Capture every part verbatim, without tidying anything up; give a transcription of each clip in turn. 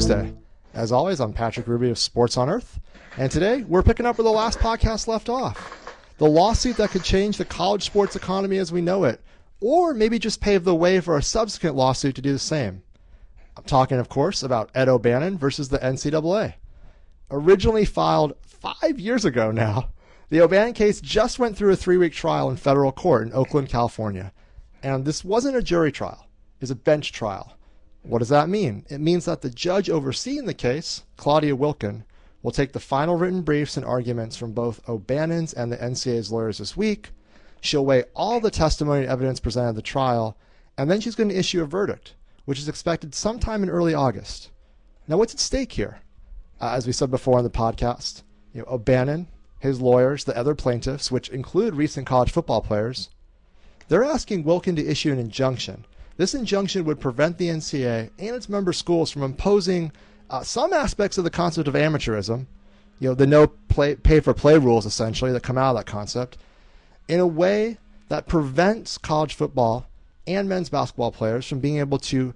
Tuesday. As always, I'm Patrick Ruby of Sports on Earth, and today we're picking up where the last podcast left off. The lawsuit that could change the college sports economy as we know it, or maybe just pave the way for a subsequent lawsuit to do the same. I'm talking, of course, about Ed O'Bannon versus the N C double A. Originally filed five years ago now, the O'Bannon case just went through a three-week trial in federal court in Oakland, California. And this wasn't a jury trial. It was a bench trial. What does that mean? It means that the judge overseeing the case, Claudia Wilken, will take the final written briefs and arguments from both O'Bannon's and the N C double A's lawyers this week. She'll weigh all the testimony and evidence presented at the trial, and then she's going to issue a verdict, which is expected sometime in early August. Now, what's at stake here? Uh, as we said before on the podcast, you know, O'Bannon, his lawyers, the other plaintiffs, which include recent college football players, they're asking Wilken to issue an injunction. This injunction would prevent the N C double A and its member schools from imposing uh, some aspects of the concept of amateurism, you know, the no play, pay-for-play rules, essentially, that come out of that concept, in a way that prevents college football and men's basketball players from being able to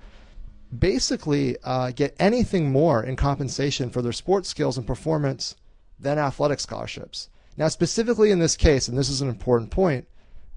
basically uh, get anything more in compensation for their sports skills and performance than athletic scholarships. Now, specifically in this case, and this is an important point,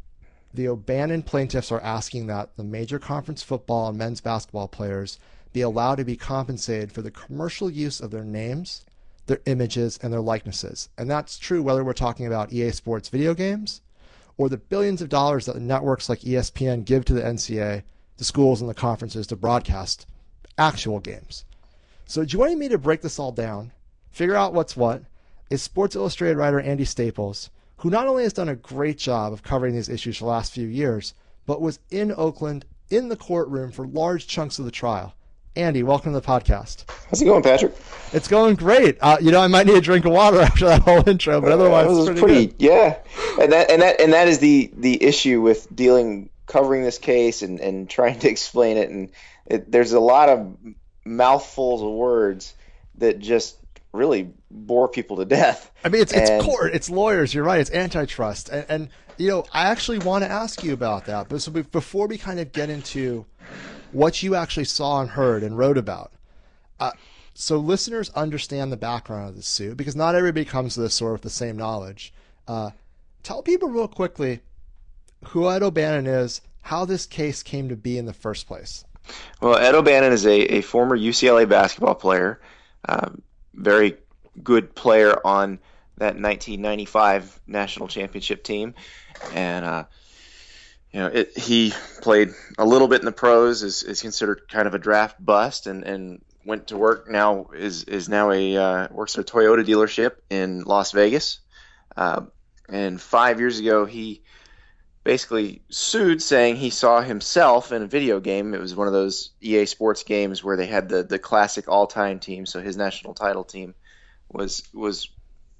the O'Bannon plaintiffs are asking that the major conference football and men's basketball players be allowed to be compensated for the commercial use of their names, their images, and their likenesses. And that's true whether we're talking about E A Sports video games or the billions of dollars that the networks like E S P N give to the N C double A, the schools and the conferences to broadcast actual games. So joining me to break this all down, figure out what's what, is Sports Illustrated writer Andy Staples, who not only has done a great job of covering these issues for the last few years, but was in Oakland in the courtroom for large chunks of the trial. Andy, welcome to the podcast. How's it going, Patrick? It's going great. Uh, you know, I might need a drink of water after that whole intro, but otherwise, uh, it's pretty, pretty good. Yeah, and that and that and that is the the issue with dealing, covering this case and, and trying to explain it. And it, there's a lot of mouthfuls of words that just really bore people to death. I mean, it's and, it's court, it's lawyers. You're right. It's antitrust, and, and you know, I actually want to ask you about that. But so before we kind of get into what you actually saw and heard and wrote about, uh, so listeners understand the background of the suit, because not everybody comes to this sort of the same knowledge. Uh, tell people real quickly who Ed O'Bannon is, how this case came to be in the first place. Well, Ed O'Bannon is a, a former U C L A basketball player, um, very good player on that nineteen ninety-five national championship team, and uh, you know, it, he played a little bit in the pros, is, is considered kind of a draft bust, and, and went to work now is is now a uh, works at a Toyota dealership in Las Vegas. Uh, and five years ago, he basically sued, saying he saw himself in a video game. It was one of those E A Sports games where they had the the classic all-time team. So his national title team was was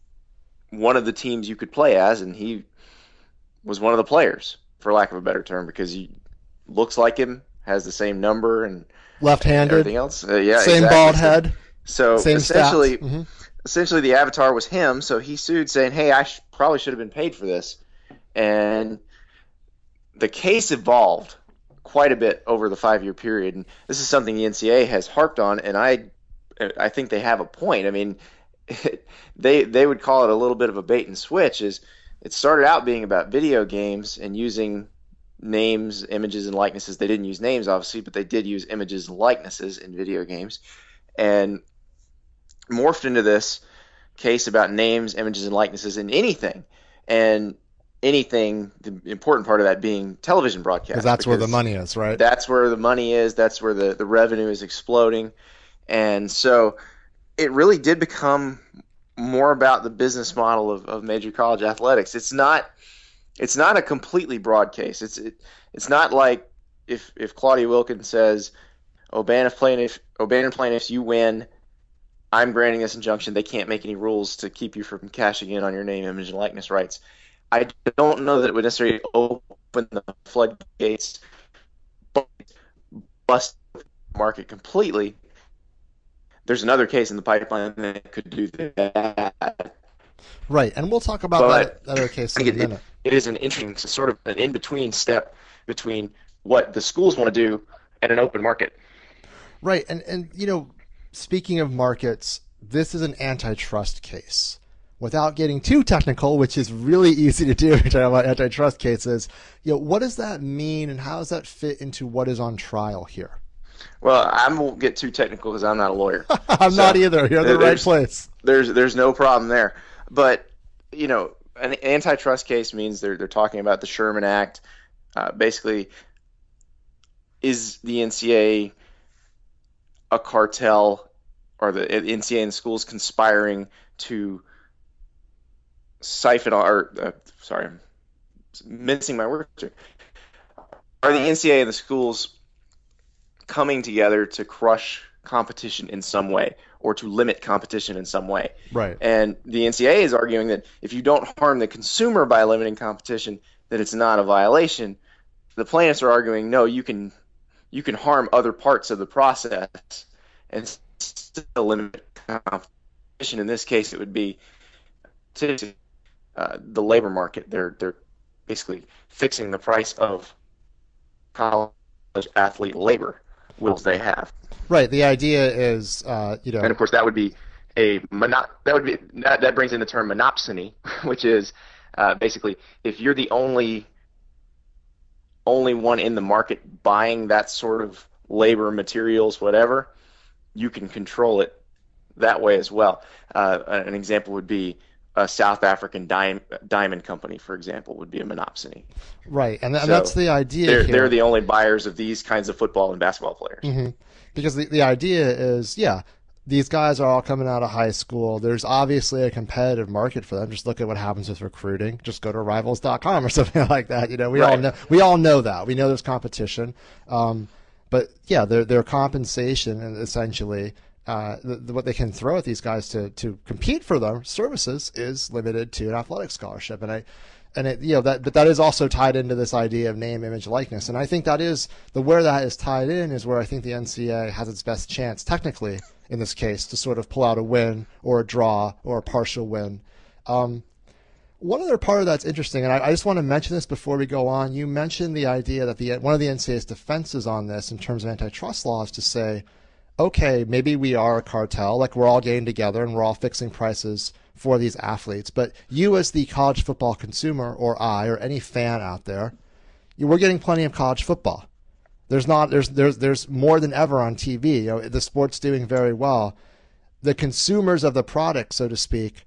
one of the teams you could play as, and he was one of the players, for lack of a better term, because he looks like him, has the same number and left-handed, everything else. Uh, yeah, same exactly. bald head. So same essentially, mm-hmm. essentially the avatar was him. So he sued, saying, "Hey, I sh- probably should have been paid for this." And the case evolved quite a bit over the five-year period, and this is something the N C double A has harped on, and I, I think they have a point. I mean, it, they they would call it a little bit of a bait and switch. Is it started out being about video games and using names, images, and likenesses. They didn't use names, obviously, but they did use images and likenesses in video games, and morphed into this case about names, images, and likenesses in anything, and anything, the important part of that being television broadcast. Because that's where the money is, right? That's where the money is. That's where the, the revenue is exploding. And so it really did become more about the business model of, of major college athletics. It's not it's not a completely broad case. It's it, it's not like if if Claudia Wilken says, O'Bannon plaintiff, O'Bannon plaintiffs, you win, I'm granting this injunction, they can't make any rules to keep you from cashing in on your name, image, and likeness rights. I don't know that it would necessarily open the floodgates, but bust the market completely. There's another case in the pipeline that could do that. Right, and we'll talk about but that other case in a minute. It, it is an interesting sort of an in-between step between what the schools want to do and an open market. Right, and, and you know, speaking of markets, this is an antitrust case. Without getting too technical, which is really easy to do when you're talking about antitrust cases, you know, what does that mean and how does that fit into what is on trial here? Well, I won't get too technical because I'm not a lawyer. I'm so not either. You're in the right place. There's there's no problem there. But, you know, an antitrust case means they're they're talking about the Sherman Act. Uh, basically, is the N C A A a cartel, or the N C A A and the schools conspiring to siphon, or uh, sorry, I'm missing my words here. Are the N C A A and the schools coming together to crush competition in some way or to limit competition in some way? Right. And the N C A A is arguing that if you don't harm the consumer by limiting competition, that it's not a violation. The plaintiffs are arguing, no, you can you can harm other parts of the process and still limit competition. In this case, it would be uh, the labor market. They're they're basically fixing the price of college athlete labor wills they have. Right. The idea is, uh, you know, and of course that would be a mono- that would be that, that brings in the term monopsony, which is uh, basically if you're the only only one in the market buying that sort of labor, materials, whatever, you can control it that way as well. Uh, an example would be a South African dime, diamond company, for example, would be a monopsony. Right, and, th- so and that's the idea they're, here. They're the only buyers of these kinds of football and basketball players. Mm-hmm. Because the, the idea is, yeah, these guys are all coming out of high school. There's obviously a competitive market for them. Just look at what happens with recruiting. Just go to rivals dot com or something like that. You know, we right. all know we all know that. We know there's competition. Um, but yeah, their their compensation and essentially uh, the, the, what they can throw at these guys to to compete for their services is limited to an athletic scholarship. And I and it you know that but that is also tied into this idea of name, image, likeness. And I think that is the where that is tied in is where I think the N C A A has its best chance technically in this case to sort of pull out a win or a draw or a partial win. Um, one other part of that's interesting, and I, I just want to mention this before we go on. You mentioned the idea that the one of the N C A A's defenses on this in terms of antitrust law is to say, okay, maybe we are a cartel, like we're all getting together and we're all fixing prices for these athletes. But you as the college football consumer, or I, or any fan out there, you, we're getting plenty of college football. There's not there's there's there's more than ever on T V. You know, the sport's doing very well. The consumers of the product, so to speak,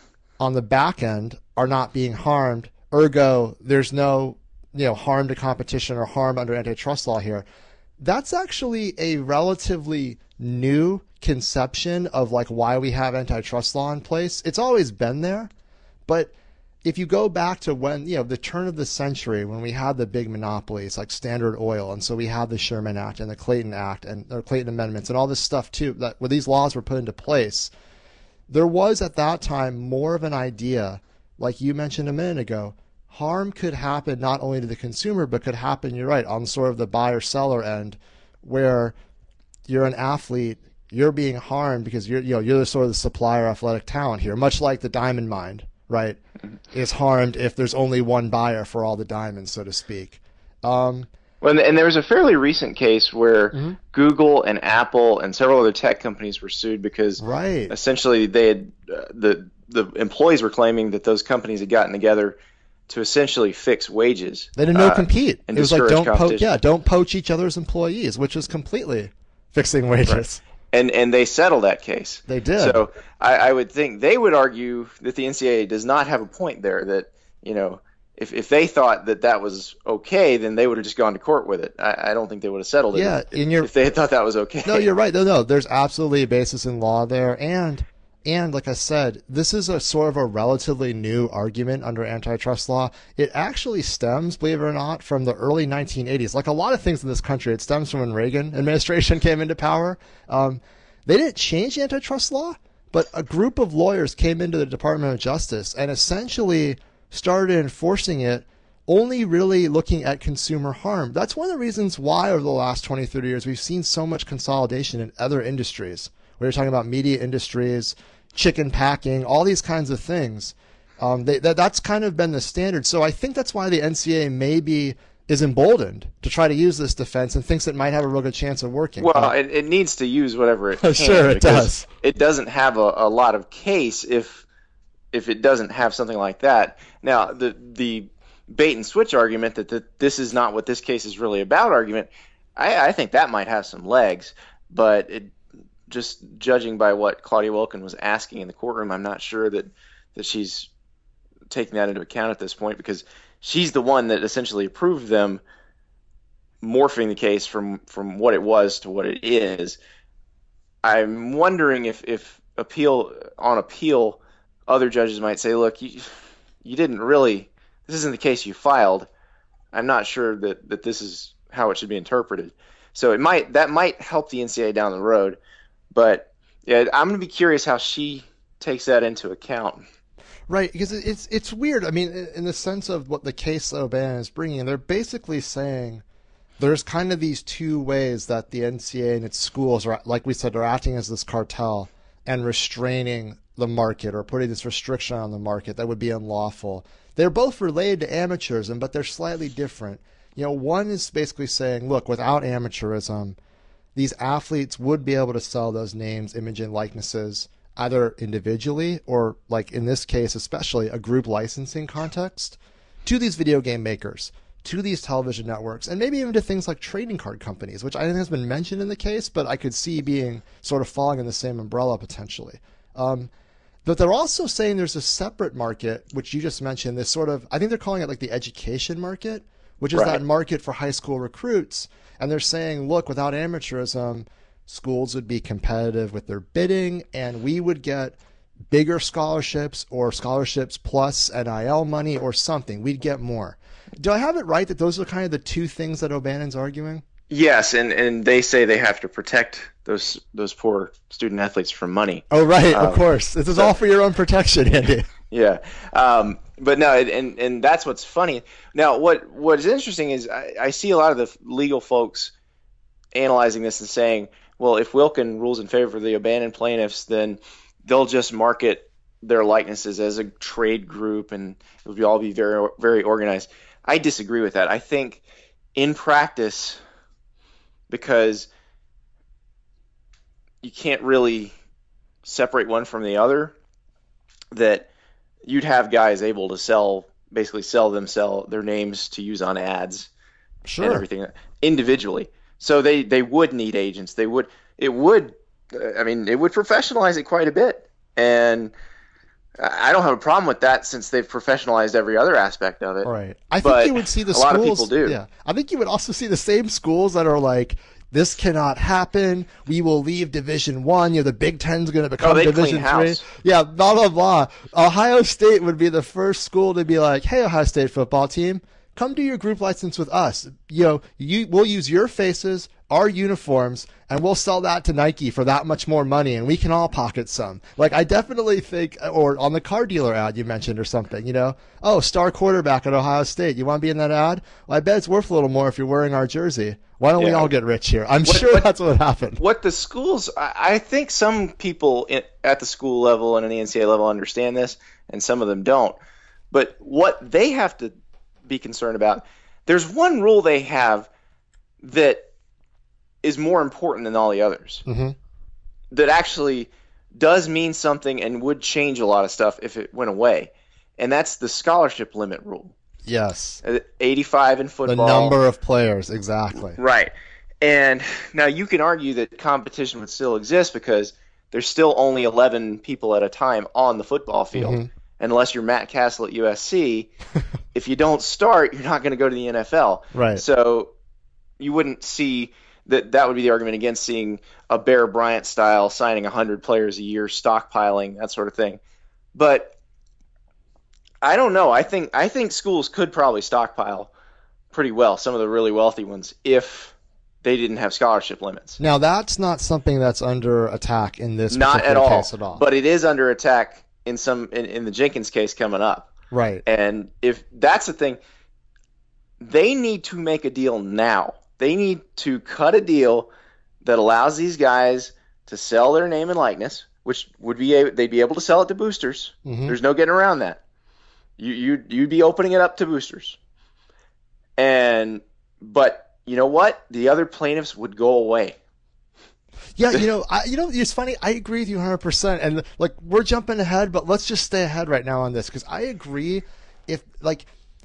on the back end are not being harmed. Ergo, there's no you know harm to competition or harm under antitrust law here. That's actually a relatively new conception of like why we have antitrust law in place. It's always been there, but if you go back to when, you know, the turn of the century when we had the big monopolies like Standard Oil, and so we had the Sherman Act and the Clayton Act and or Clayton Amendments and all this stuff too, that when these laws were put into place, there was at that time more of an idea, like you mentioned a minute ago, harm could happen not only to the consumer, but could happen, you're right, on sort of the buyer-seller end, where you're an athlete, you're being harmed because you're, you know, you're the sort of the supplier of athletic talent here, much like the diamond mine, right, is harmed if there's only one buyer for all the diamonds, so to speak. Um, well, and there was a fairly recent case where mm-hmm. Google and Apple and several other tech companies were sued because right. essentially they had uh, the the employees were claiming that those companies had gotten together to essentially fix wages. They didn't know uh, compete. And it was like don't poach, yeah, yeah, don't poach each other's employees, which is completely fixing wages. Right. And and they settled that case. They did. So I, I would think they would argue that the N C A A does not have a point there. That you know, if if they thought that that was okay, then they would have just gone to court with it. I, I don't think they would have settled it. Yeah, if, in your, if they had thought that was okay. No, you're right. No, no, there's absolutely a basis in law there, and and like I said, this is a sort of a relatively new argument under antitrust law. It actually stems, believe it or not, from the early nineteen eighties. Like a lot of things in this country, it stems from when Reagan administration came into power. Um, they didn't change the antitrust law, but a group of lawyers came into the Department of Justice and essentially started enforcing it, only really looking at consumer harm. That's one of the reasons why over the last twenty, thirty years we've seen so much consolidation in other industries. We were talking about media industries, chicken packing, all these kinds of things. Um, they, that, that's kind of been the standard. So I think that's why the N C A A may be is emboldened to try to use this defense and thinks it might have a real good chance of working. Well, uh, it, it needs to use whatever it can. Sure, it does. It doesn't have a, a lot of case if if it doesn't have something like that. Now, the the bait and switch argument that the, this is not what this case is really about argument, I, I think that might have some legs, but it, just judging by what Claudia Wilken was asking in the courtroom, I'm not sure that, that she's taking that into account at this point, because she's the one that essentially approved them morphing the case from, from what it was to what it is. I'm wondering if, if appeal on appeal, other judges might say, look, you, you didn't really, this isn't the case you filed. I'm not sure that, that this is how it should be interpreted. So it might, that might help the N C double A down the road. But yeah, I'm going to be curious how she takes that into account. Right, because it's it's weird. I mean, in the sense of what the case O'Bannon is bringing, they're basically saying there's kind of these two ways that the N C double A and its schools are, like we said, are acting as this cartel and restraining the market or putting this restriction on the market that would be unlawful. They're both related to amateurism, but they're slightly different. You know, one is basically saying, look, without amateurism, these athletes would be able to sell those names, image, and likenesses either individually or, like in this case especially, a group licensing context to these video game makers, to these television networks, and maybe even to things like trading card companies, which I think has been mentioned in the case, but I could see being sort of falling in the same umbrella potentially. Um, but they're also saying there's a separate market, which you just mentioned, this sort of, I think they're calling it like the education market, which is right. That market for high school recruits. And they're saying, look, without amateurism, schools would be competitive with their bidding, and we would get bigger scholarships or scholarships plus N I L money or something. We'd get more. Do I have it right that those are kind of the two things that O'Bannon's arguing? Yes, and, and they say they have to protect those those poor student athletes from money. Oh, right, um, of course. This is so, all for your own protection, Andy. Yeah, um, but no, and and that's what's funny. Now, what what is interesting is I, I see a lot of the legal folks analyzing this and saying, well, if Wilken rules in favor of the O'Bannon plaintiffs, then they'll just market their likenesses as a trade group and it will all be very very organized. I disagree with that. I think in practice, because you can't really separate one from the other, that you'd have guys able to sell, basically sell them, sell their names to use on ads sure. and everything individually. So they, they would need agents. They would, it would, I mean, it would professionalize it quite a bit. And I don't have a problem with that since they've professionalized every other aspect of it. Right. I but think you would see the a schools. lot of people do. Yeah. I think you would also see the same schools that are like, this cannot happen. We will leave Division One. You know, the Big Ten's going to become oh, Division Three. Yeah, blah blah blah. Ohio State would be the first school to be like, "Hey, Ohio State football team, come do your group license with us. You know, you we'll use your faces, our uniforms, and we'll sell that to Nike for that much more money, and we can all pocket some." Like, I definitely think, or on the car dealer ad you mentioned or something, you know, oh, star quarterback at Ohio State. You want to be in that ad? Well, I bet it's worth a little more if you're wearing our jersey. Why don't yeah. we all get rich here? I'm what, sure what, that's what happened. What the schools, I, I think some people in, at the school level and in the N C double A level understand this, and some of them don't. But what they have to be concerned about, there's one rule they have that is more important than all the others, mm-hmm. that actually does mean something and would change a lot of stuff if it went away, and that's the scholarship limit rule. Yes. eighty-five in football. The number of players, exactly. Right. And now you can argue that competition would still exist because there's still only eleven people at a time on the football field. Mm-hmm. Unless you're Matt Castle at U S C, if you don't start, you're not going to go to the N F L. Right. So you wouldn't see that. That would be the argument against seeing a Bear Bryant style signing one hundred players a year, stockpiling, that sort of thing. But I don't know. I think I think schools could probably stockpile pretty well, some of the really wealthy ones, if they didn't have scholarship limits. Now, that's not something that's under attack in this not particular at all, case at all. But it is under attack in some in, in the Jenkins case coming up. Right. And if that's the thing, they need to make a deal now. They need to cut a deal that allows these guys to sell their name and likeness, which would be able, they'd be able to sell it to boosters. Mm-hmm. There's no getting around that. You you you'd be opening it up to boosters. And but you know what? The other plaintiffs would go away. Yeah, you know, I, you know, it's funny. I agree with you one hundred percent. And like, we're jumping ahead, but let's just stay ahead right now on this because I agree. If like,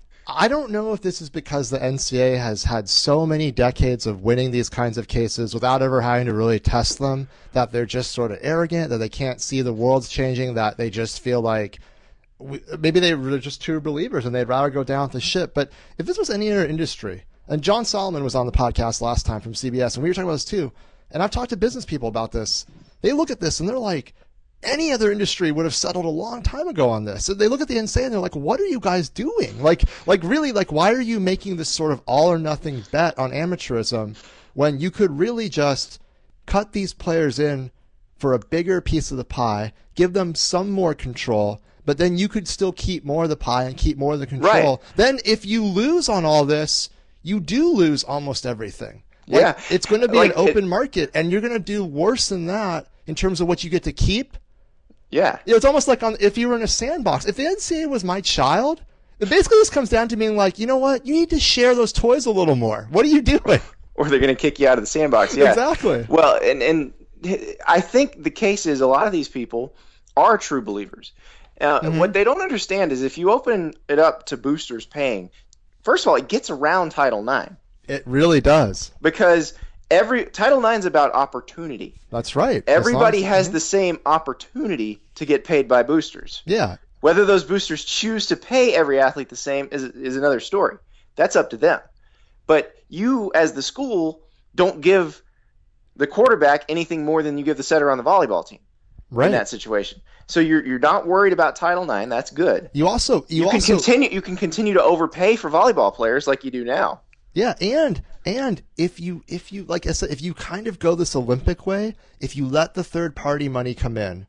I don't know if this is because the N C A A has had so many decades of winning these kinds of cases without ever having to really test them, that they're just sort of arrogant, that they can't see the world's changing, that they just feel like we, maybe they're just true believers and they'd rather go down with the ship. But if this was any other industry, and John Solomon was on the podcast last time from C B S, and we were talking about this too. And I've talked to business people about this. They look at this and they're like, any other industry would have settled a long time ago on this. So they look at the N C A A and they're like, what are you guys doing? Like, like really, like, why are you making this sort of all or nothing bet on amateurism when you could really just cut these players in for a bigger piece of the pie, give them some more control, but then you could still keep more of the pie and keep more of the control. Right. Then if you lose on all this, you do lose almost everything. Like, yeah. It's going to be like, an open it, market, and you're going to do worse than that in terms of what you get to keep. Yeah. You know, it's almost like on, if you were in a sandbox. If the N C A A was my child, then basically this comes down to being like, you know what? You need to share those toys a little more. What are you doing? Or they're going to kick you out of the sandbox. Yeah. Exactly. Well, and, and I think the case is a lot of these people are true believers. Uh, mm-hmm. What they don't understand is if you open it up to boosters paying, first of all, it gets around Title nine. It really does. Because every Title nine is about opportunity. That's right. Everybody as, has mm-hmm. the same opportunity to get paid by boosters. Yeah. Whether those boosters choose to pay every athlete the same is is another story. That's up to them. But you, as the school, don't give the quarterback anything more than you give the setter on the volleyball team. Right. In that situation. So you're you're not worried about Title nine. That's good. You also you, you can also, continue you can continue to overpay for volleyball players like you do now. Yeah, and and if you if you like I said, if you kind of go this Olympic way, if you let the third party money come in,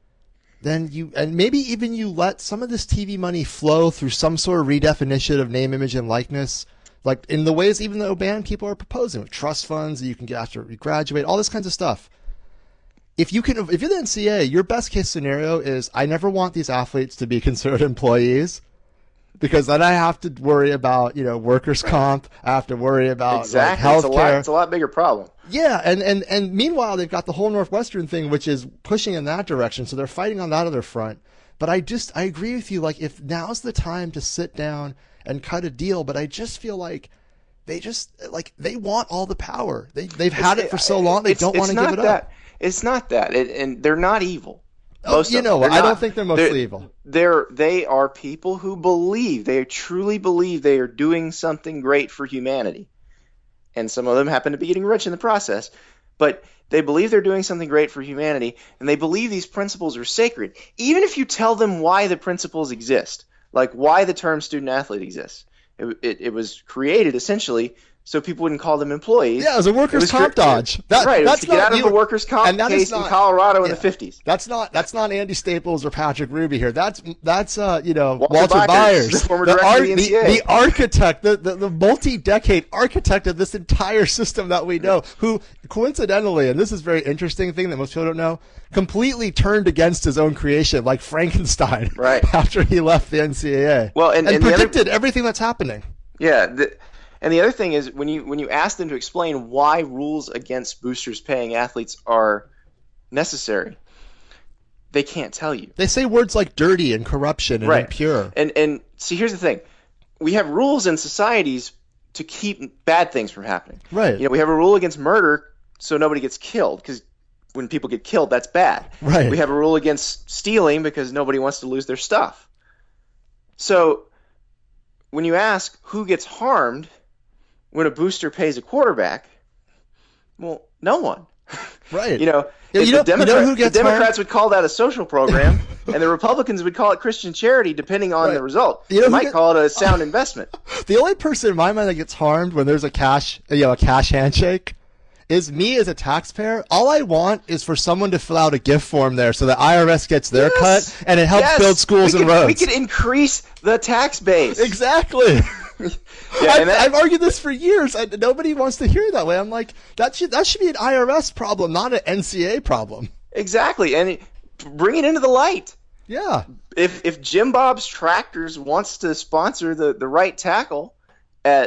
then you and maybe even you let some of this T V money flow through some sort of redefinition of name, image, and likeness, like in the ways even the O'Bannon people are proposing, with trust funds that you can get after you graduate, all this kinds of stuff. If you can, if you're the N C A A, your best case scenario is I never want these athletes to be considered employees. Because then I have to worry about, you know, workers' comp. I have to worry about exactly. like, it's, a lot, healthcare. it's a lot bigger problem. Yeah, and, and, and meanwhile, they've got the whole Northwestern thing, which is pushing in that direction. So they're fighting on that other front. But I just, I agree with you. Like, if now's the time to sit down and cut a deal, but I just feel like they just, like, they want all the power. They, they've had it's, it for so long, they don't want to give it that. up. It's not that. It, and they're not evil. Oh, you know, I not, don't think they're mostly they're, evil. They're they are people who believe they truly believe they are doing something great for humanity, and some of them happen to be getting rich in the process. But they believe they're doing something great for humanity, and they believe these principles are sacred. Even if you tell them why the principles exist, like why the term student athlete exists, it, it, it was created essentially so people wouldn't call them employees. Yeah, it was a workers' was comp cre- dodge. That, right, that's to get not, out of you, the workers' comp case not, in Colorado yeah, in the fifties. That's not that's not Andy Staples or Patrick Ruby here. That's that's uh you know Walter, Walter Byers, Byers, the former the, director ar- of the N C A A. the, the architect, the, the, the multi-decade architect of this entire system that we know, who coincidentally, and this is a very interesting thing that most people don't know, completely turned against his own creation, like Frankenstein, right. after he left the N C A A. Well, and, and, and predicted other, everything that's happening. Yeah. The, And the other thing is when you when you ask them to explain why rules against boosters paying athletes are necessary, they can't tell you. They say words like dirty and corruption and right. impure. And and see, here's the thing: we have rules in societies to keep bad things from happening. Right. You know, we have a rule against murder so nobody gets killed, because when people get killed, that's bad. Right. We have a rule against stealing because nobody wants to lose their stuff. So when you ask who gets harmed when a booster pays a quarterback, well, no one. Right. You know, yeah, you the, know, Democrat, you know who gets the Democrats harmed? would call that a social program, and the Republicans would call it Christian charity, depending on right. the result. You know they might get, call it a sound investment. The only person in my mind that gets harmed when there's a cash, you know, a cash handshake is me as a taxpayer. All I want is for someone to fill out a gift form there so the I R S gets their yes. cut and it helps yes. build schools we and could, roads. We could increase the tax base. Exactly. Yeah, I've, that, I've argued this for years, and nobody wants to hear it that way. I'm like, that should that should be an I R S problem, not an N C A A problem. Exactly, and it, bring it into the light. Yeah. If if Jim Bob's Tractors wants to sponsor the, the right tackle at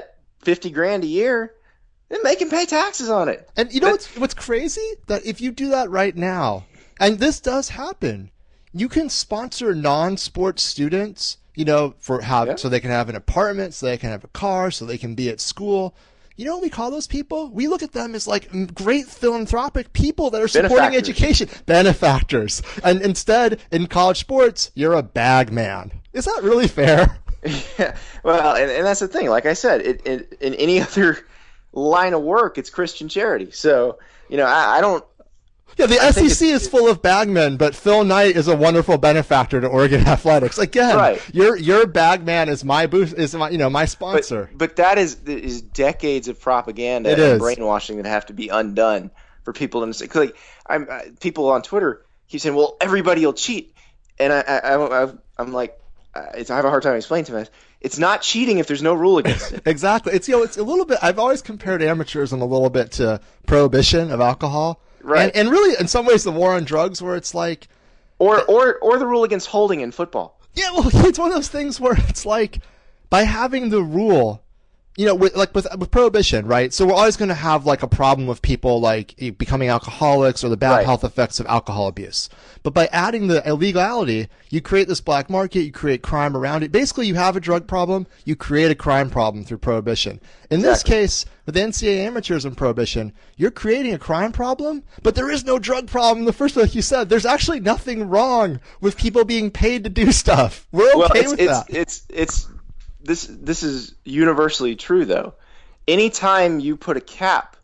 fifty grand a year, then they can pay taxes on it. And you know what's, what's crazy? That if you do that right now, and this does happen, you can sponsor non-sports students, you know, for have yeah. so they can have an apartment, so they can have a car, so they can be at school. You know what we call those people? We look at them as like great philanthropic people that are supporting education. Benefactors. And instead, in college sports, you're a bag man. Is that really fair? Yeah. Well, and, and that's the thing. Like I said, it, it, in any other line of work, it's Christian charity. So, you know, I, I don't. Yeah, the I S E C is full of bagmen, but Phil Knight is a wonderful benefactor to Oregon athletics. Again, right. your your bagman is my boost, is my you know my sponsor. But, but that is is decades of propaganda it and is. brainwashing that have to be undone for people to understand. Like, I'm uh, people on Twitter keep saying, "Well, everybody will cheat," and I, I, I I'm like, uh, it's, I have a hard time explaining to them. It's not cheating if there's no rule against it. Exactly. It's you know it's a little bit. I've always compared amateurism a little bit to prohibition of alcohol. Right. And, and really, in some ways, the war on drugs, where it's like, or or or the rule against holding in football. Yeah, well, it's one of those things where it's like, by having the rule, you know, with, like with with prohibition, right? So we're always going to have like a problem with people like becoming alcoholics or the bad right. health effects of alcohol abuse. But by adding the illegality, you create this black market, you create crime around it. Basically, you have a drug problem, you create a crime problem through prohibition. In exactly. this case, with N C double A amateurism prohibition, you're creating a crime problem, but there is no drug problem in the first place. Like you said, there's actually nothing wrong with people being paid to do stuff. We're okay well, it's, with it's, that. It's it's this this is universally true though. Anytime you put a cap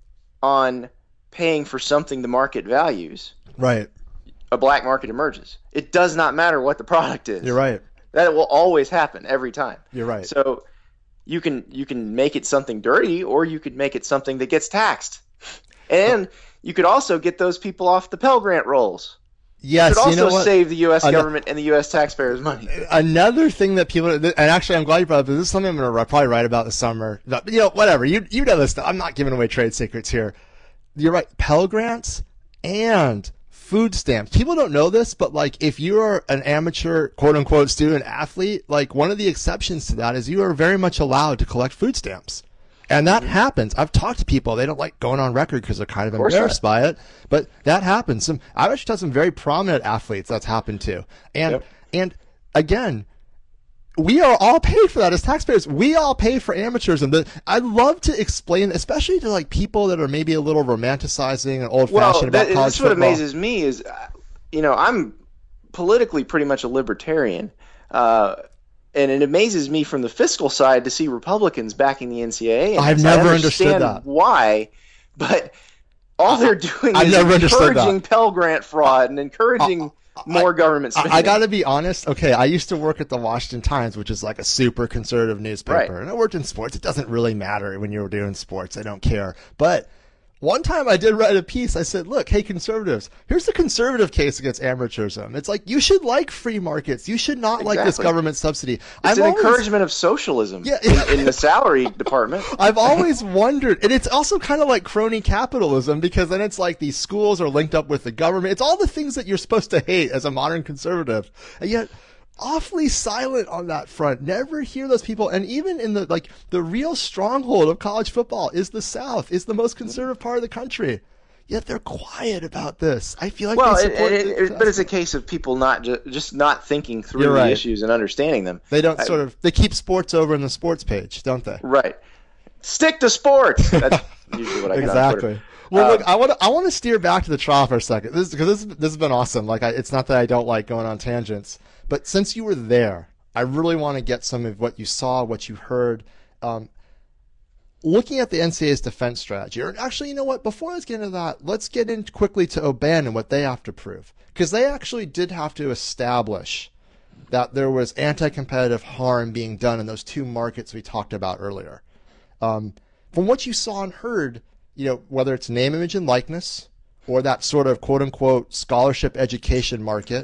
on paying for something the market values, right, a black market emerges. It does not matter what the product is. You're right. That will always happen every time. You're right. So you can you can make it something dirty, or you could make it something that gets taxed, and you could also get those people off the Pell Grant rolls. Yes, it could also you know what? save the U S An- government and the U S taxpayers money. Another thing that people, and actually I'm glad you brought up, this is something I'm going to probably write about this summer. But, you know, whatever, you you know this stuff. I'm not giving away trade secrets here. You're right, Pell Grants and food stamps. People don't know this, but like if you're an amateur, quote unquote, student athlete, like one of the exceptions to that is you are very much allowed to collect food stamps. And that mm-hmm. happens. I've talked to people. They don't like going on record because they're kind of, of embarrassed not. by it. But that happens. Some I've actually talked to some very prominent athletes that's happened to. And yep. and again, we are all paid for that as taxpayers. We all pay for amateurism. But I'd love to explain, especially to like people that are maybe a little romanticizing and old-fashioned well, about that, college football. Well, what amazes football. me is, you know, I'm politically pretty much a libertarian. Uh, And it amazes me from the fiscal side to see Republicans backing the N C double A. I've never understood that. Why, but all they're doing I've is never encouraging Pell Grant fraud and encouraging uh, more I, government spending. I, I got to be honest. Okay, I used to work at the Washington Times, which is like a super conservative newspaper. Right. And I worked in sports. It doesn't really matter when you're doing sports. I don't care. But one time I did write a piece. I said, look, hey, conservatives, here's the conservative case against amateurism. It's like you should like free markets. You should not exactly. like this government subsidy. It's I've an always, encouragement of socialism yeah, in, in the salary department. I've always wondered. And it's also kind of like crony capitalism because then it's like these schools are linked up with the government. It's all the things that you're supposed to hate as a modern conservative. And yet awfully silent on that front. Never hear those people. And even in the like the real stronghold of college football is the South, is the most conservative part of the country. Yet they're quiet about this. I feel like well, they support it, it, the, but it's a case of people not ju- just not thinking through You're the right. issues and understanding them. They don't I, sort of they keep sports over in the sports page, don't they? Right. Stick to sports. That's usually what I get exactly. on Twitter. Well, um, look, I want to I want to steer back to the trial for a second. This because this this has been awesome. Like, I, it's not that I don't like going on tangents, but since you were there, I really want to get some of what you saw, what you heard. Um, looking at the N C double A's defense strategy, or actually, you know what? Before let's get into that, let's get in quickly to O'Bannon and what they have to prove, because they actually did have to establish that there was anti-competitive harm being done in those two markets we talked about earlier. Um, from what you saw and heard, you know, whether it's name, image, and likeness, or that sort of quote-unquote scholarship education market,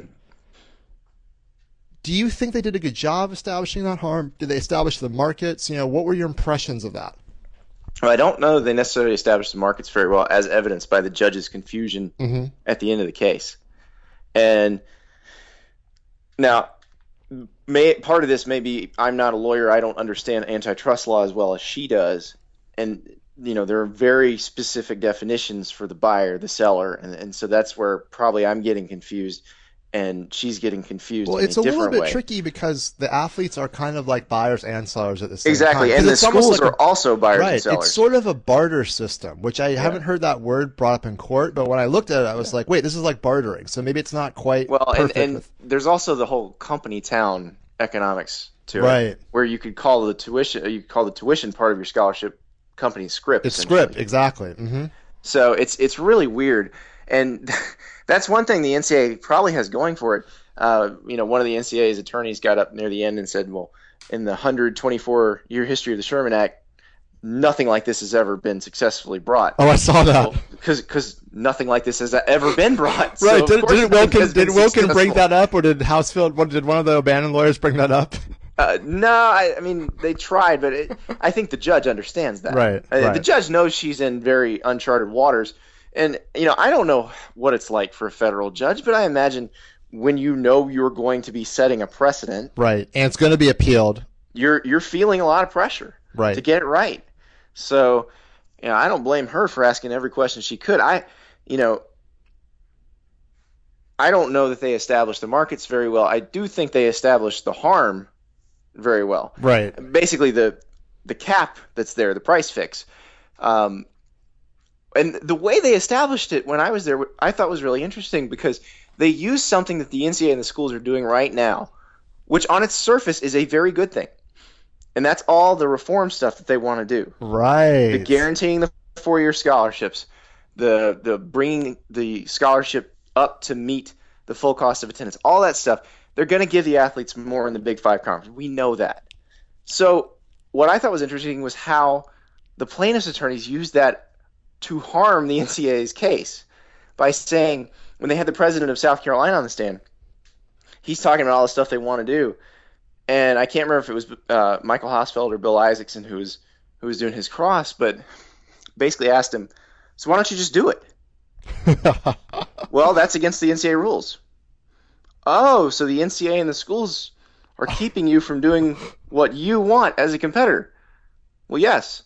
do you think they did a good job establishing that harm? Did they establish the markets? You know, what were your impressions of that? Well, I don't know they necessarily established the markets very well, as evidenced by the judge's confusion mm-hmm. at the end of the case. And now, may part of this may be I'm not a lawyer. I don't understand antitrust law as well as she does, and you know there are very specific definitions for the buyer, the seller, and and so that's where probably I'm getting confused, and she's getting confused. Well, in it's a, a little bit way. tricky because the athletes are kind of like buyers and sellers at the same exactly. time. And the it's almost schools like are a, also buyers right, and sellers. It's sort of a barter system, which I Yeah. haven't heard that word brought up in court, but when I looked at it, I was like, wait, this is like bartering. So maybe it's not quite Well, and, perfect. and with... there's also the whole company town economics to Right. it, where you could call the tuition, you could call the tuition part of your scholarship company script. It's essentially. script, exactly. Mm-hmm. So it's it's really weird, and that's one thing the N C A A probably has going for it. Uh, you know, one of the N C A A's attorneys got up near the end and said, "Well, in the one hundred twenty-four year history of the Sherman Act, nothing like this has ever been successfully brought." Oh, I saw that. Because because nothing like this has ever been brought. So Right? of Did, course did nothing Wilkin has been did Wilkin bring successful. that up, or did Housefield? What did one of the O'Bannon lawyers bring that up? Uh, no, I, I mean they tried, but it, I think the judge understands that. Right, Uh, right. The judge knows she's in very uncharted waters, and you know I don't know what it's like for a federal judge, but I imagine when you know you're going to be setting a precedent, Right, and it's going to be appealed. you're you're feeling a lot of pressure Right. to get it right. So, you know, I don't blame her for asking every question she could. I, you know, I don't know that they established the markets very well. I do think they established the harm very well. Right. Basically, the the cap that's there, the price fix, um, and the way they established it when I was there, I thought was really interesting because they used something that the N C A A and the schools are doing right now, which on its surface is a very good thing, and that's all the reform stuff that they want to do. Right. The guaranteeing the four-year scholarships, the the bringing the scholarship up to meet the full cost of attendance, all that stuff. They're going to give the athletes more in the Big Five conference. We know that. So what I thought was interesting was how the plaintiffs' attorneys used that to harm the N C A A's case by saying, when they had the president of South Carolina on the stand, he's talking about all the stuff they want to do, and I can't remember if it was uh, Michael Hosfeld or Bill Isaacson who was who was doing his cross, but basically asked him, so why don't you just do it? Well, that's against the N C A A rules. Oh, so the N C A A and the schools are keeping you from doing what you want as a competitor. Well, yes.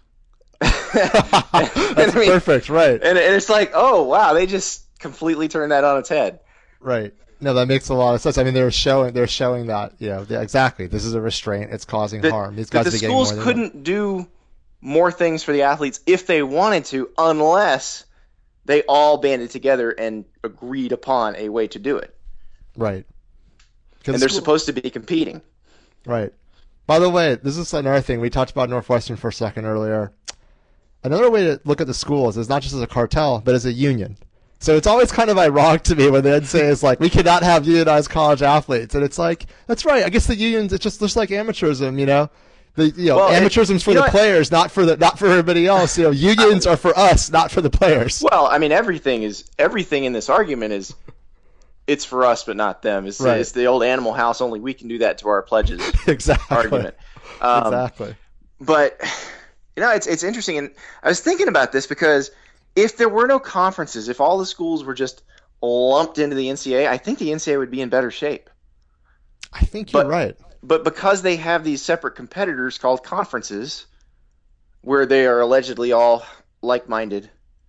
That's I mean, perfect. Right. And, and it's like, oh, wow, they just completely turned that on its head. Right. No, that makes a lot of sense. I mean, they're showing they're showing that, you know, yeah, exactly. This is a restraint. It's causing That, harm. These that guys the are getting more schools than couldn't do more things for the athletes if they wanted to, unless they all banded together and agreed upon a way to do it. Right. And they're supposed to be competing. Right. By the way, this is another thing. We talked about Northwestern for a second earlier. Another way to look at the schools is not just as a cartel, but as a union. So it's always kind of ironic to me when the N C A A is like, we cannot have unionized college athletes. And it's like, that's right. I guess the unions, it's just, just like amateurism, you know? The, you know, Well, it- amateurism's for you know the what? players, not for the not for everybody else. You know, unions are for us, not for the players. Well, I mean, everything is everything in this argument is it's for us, but not them. It's, Right. it's the old Animal House. Only we can do that to our pledges Exactly. argument. Um, Exactly. But you know, it's it's interesting, and I was thinking about this because if there were no conferences, if all the schools were just lumped into the N C A A, I think the N C A A would be in better shape. I think you're But- right. But because they have these separate competitors called conferences, where they are allegedly all like-minded,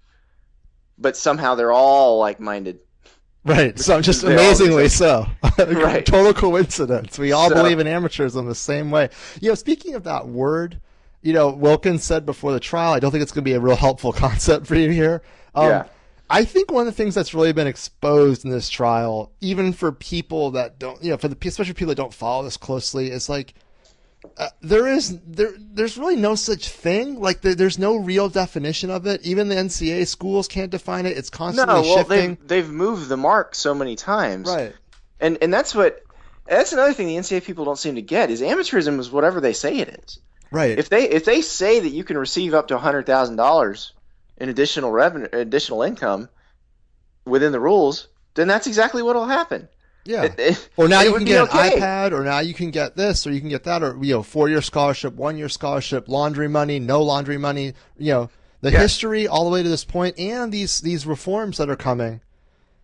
but somehow they're all like-minded. Right. So just They all amazingly exist. so. Right. Total coincidence. We all So- believe in amateurism the same way. You know, speaking of that word, you know, Wilkins said before the trial, I don't think it's going to be a real helpful concept for you here. Um, Yeah. I think one of the things that's really been exposed in this trial, even for people that don't, you know, for the especially people that don't follow this closely, is like uh, there is there there's really no such thing. Like there, there's no real definition of it. Even the N C A A schools can't define it. It's No, constantly well, shifting. they've, they've moved the mark so many times. Right. And and that's what that's another thing the N C A A people don't seem to get is amateurism is whatever they say it is. Right. If they if they say that you can receive up to one hundred thousand dollars in additional revenue, additional income within the rules, then that's exactly what will happen. Yeah. It- it- Or now it you would can be get okay. an iPad, or now you can get this, or you can get that, or you know, four-year scholarship, one-year scholarship, laundry money, no laundry money. You know, the Yeah. history all the way to this point, and these these reforms that are coming.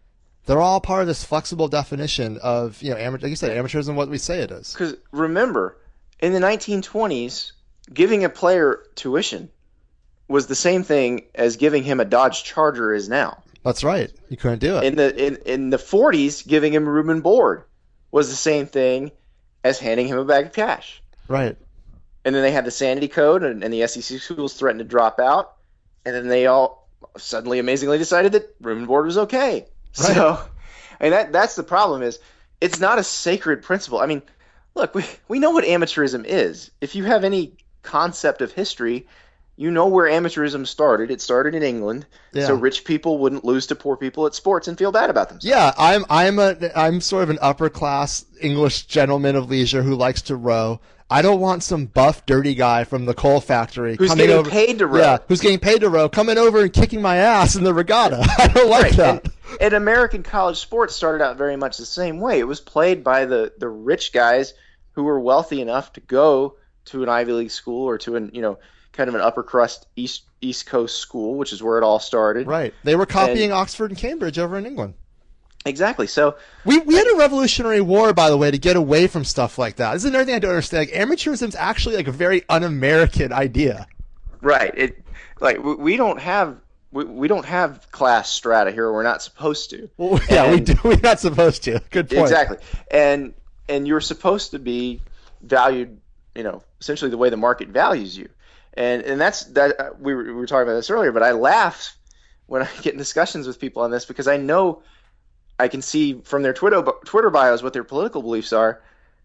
They're all part of this flexible definition of, you know, amateur, like you said, amateurism, what we say it is. Because remember, in the nineteen twenties, giving a player tuition was the same thing as giving him a Dodge Charger is now. That's right. You couldn't do it. In the in, in the forties, giving him a room and board was the same thing as handing him a bag of cash. Right. And then they had the Sanity Code, and, and the S E C schools threatened to drop out. And then they all suddenly, amazingly decided that room and board was okay. Right. So, I mean, that that's the problem is it's not a sacred principle. I mean, look, we, we know what amateurism is. If you have any concept of history, you know where amateurism started. It started in England, yeah. So rich people wouldn't lose to poor people at sports and feel bad about themselves. Yeah, I'm I'm a I'm sort of an upper class English gentleman of leisure who likes to row. I don't want some buff, dirty guy from the coal factory who's coming getting over, paid to row. Yeah, who's getting paid to row, coming over and kicking my ass in the regatta. I don't like right. that. And, and American college sports started out very much the same way. It was played by the, the rich guys who were wealthy enough to go to an Ivy League school or to an you know kind of an upper crust East East Coast school, which is where it all started. Right. They were copying and, Oxford and Cambridge over in England. Exactly. So we we had a Revolutionary War, by the way, to get away from stuff like that. This is another thing I don't understand. Like, amateurism is actually like a very un-American idea. Right. It like we don't have we, we don't have class strata here. We're not supposed to. Well, yeah, and, we do. We're not supposed to. Good point. Exactly. And and you're supposed to be valued, you know, essentially the way the market values you. And and that's that we were, we were talking about this earlier. But I laugh when I get in discussions with people on this because I know. I can see from their Twitter Twitter bios what their political beliefs are,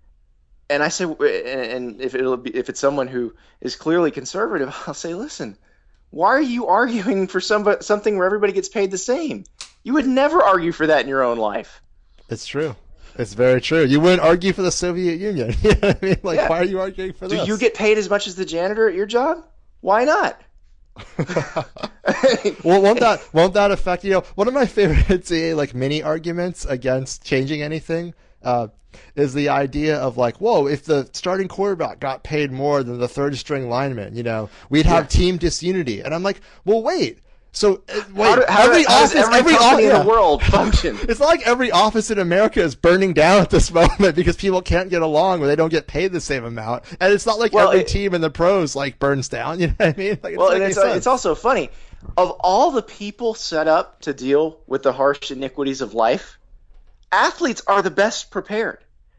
and I say, and if it'll be if it's someone who is clearly conservative, I'll say, listen, why are you arguing for some something where everybody gets paid the same? You would never argue for that in your own life. It's true. It's very true. You wouldn't argue for the Soviet Union. You know what I mean? Like, yeah. Why are you arguing for Do this? Do you get paid as much as the janitor at your job? Why not? Well, won't that won't that affect you know one of my favorite like mini arguments against changing anything uh, is the idea of like, whoa, if the starting quarterback got paid more than the third string lineman, you know, we'd have yeah. team disunity. And I'm like, well, wait. So uh, wait, how do, how every do, how office, does every, every company office, in yeah. the world function? It's not like every office in America is burning down at this moment because people can't get along or they don't get paid the same amount. And it's not like well, every it, team in the pros like burns down. You know what I mean? Like, well, and it's, it's also funny. Of all the people set up to deal with the harsh iniquities of life, athletes are the best prepared.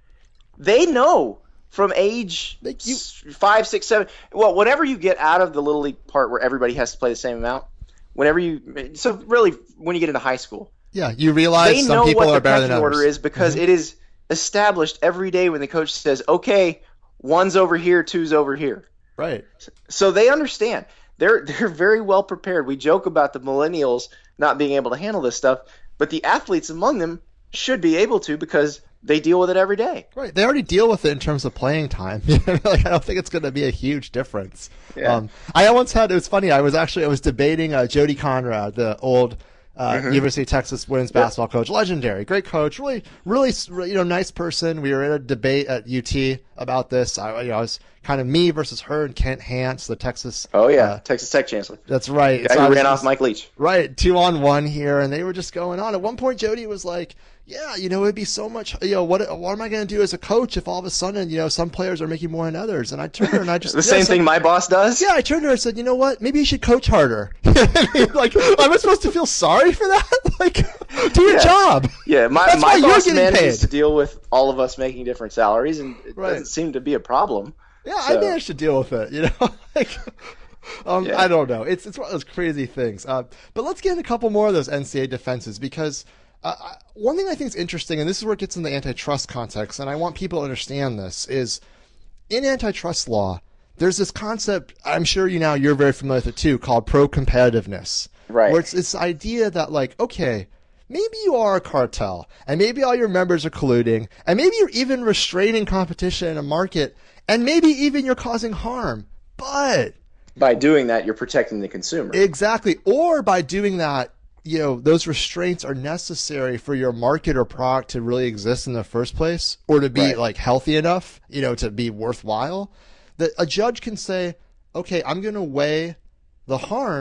They know from age like you, five, six, seven. Well, whenever you get out of the little league part where everybody has to play the same amount. Whenever you, so really, when you get into high school, yeah, you realize some people are better than others. They know what the pecking order is because mm-hmm. it is established every day when the coach says, "Okay, one's over here, two's over here." Right. So they understand. They're they're very well prepared. We joke about the millennials not being able to handle this stuff, but the athletes among them should be able to because they deal with it every day. Right. They already deal with it in terms of playing time. Like, I don't think it's going to be a huge difference. Yeah. Um, I once had, it was funny, I was actually, I was debating uh, Jody Conrad, the old uh, mm-hmm. University of Texas women's yep. basketball coach, legendary, great coach, really, really, you know, nice person. We were in a debate at U T about this. I, you know, I was kind of me versus her and Kent Hance, the Texas. Oh yeah, uh, Texas Tech chancellor. That's right. The guy so who ran off Mike Leach. Right, two on one here, and they were just going on. At one point, Jody was like, yeah, you know, it'd be so much, you know, what what am I going to do as a coach if all of a sudden, you know, some players are making more than others? And I turned to her and I just... the same yeah, thing said, my boss does? Yeah, I turned to her and said, you know what, maybe you should coach harder. I mean, like, am I supposed to feel sorry for that? Like, do your yeah. job. Yeah, my, That's my why boss you're getting manages paid. to deal with all of us making different salaries, and it right. doesn't seem to be a problem. Yeah, so. I managed to deal with it, you know? like... Um, yeah. I don't know. It's it's one of those crazy things. Uh, but let's get into a couple more of those N C A A defenses because uh, one thing I think is interesting, and this is where it gets in the antitrust context, and I want people to understand this, is in antitrust law, there's this concept, I'm sure you now, you're very familiar with it too, called pro-competitiveness. Right. Where it's this idea that, like, okay, maybe you are a cartel, and maybe all your members are colluding, and maybe you're even restraining competition in a market, and maybe even you're causing harm, but... by doing that, you're protecting the consumer. Exactly. Or by doing that, you know, those restraints are necessary for your market or product to really exist in the first place or to be right. like healthy enough, you know, to be worthwhile. That a judge can say, okay, I'm going to weigh the harm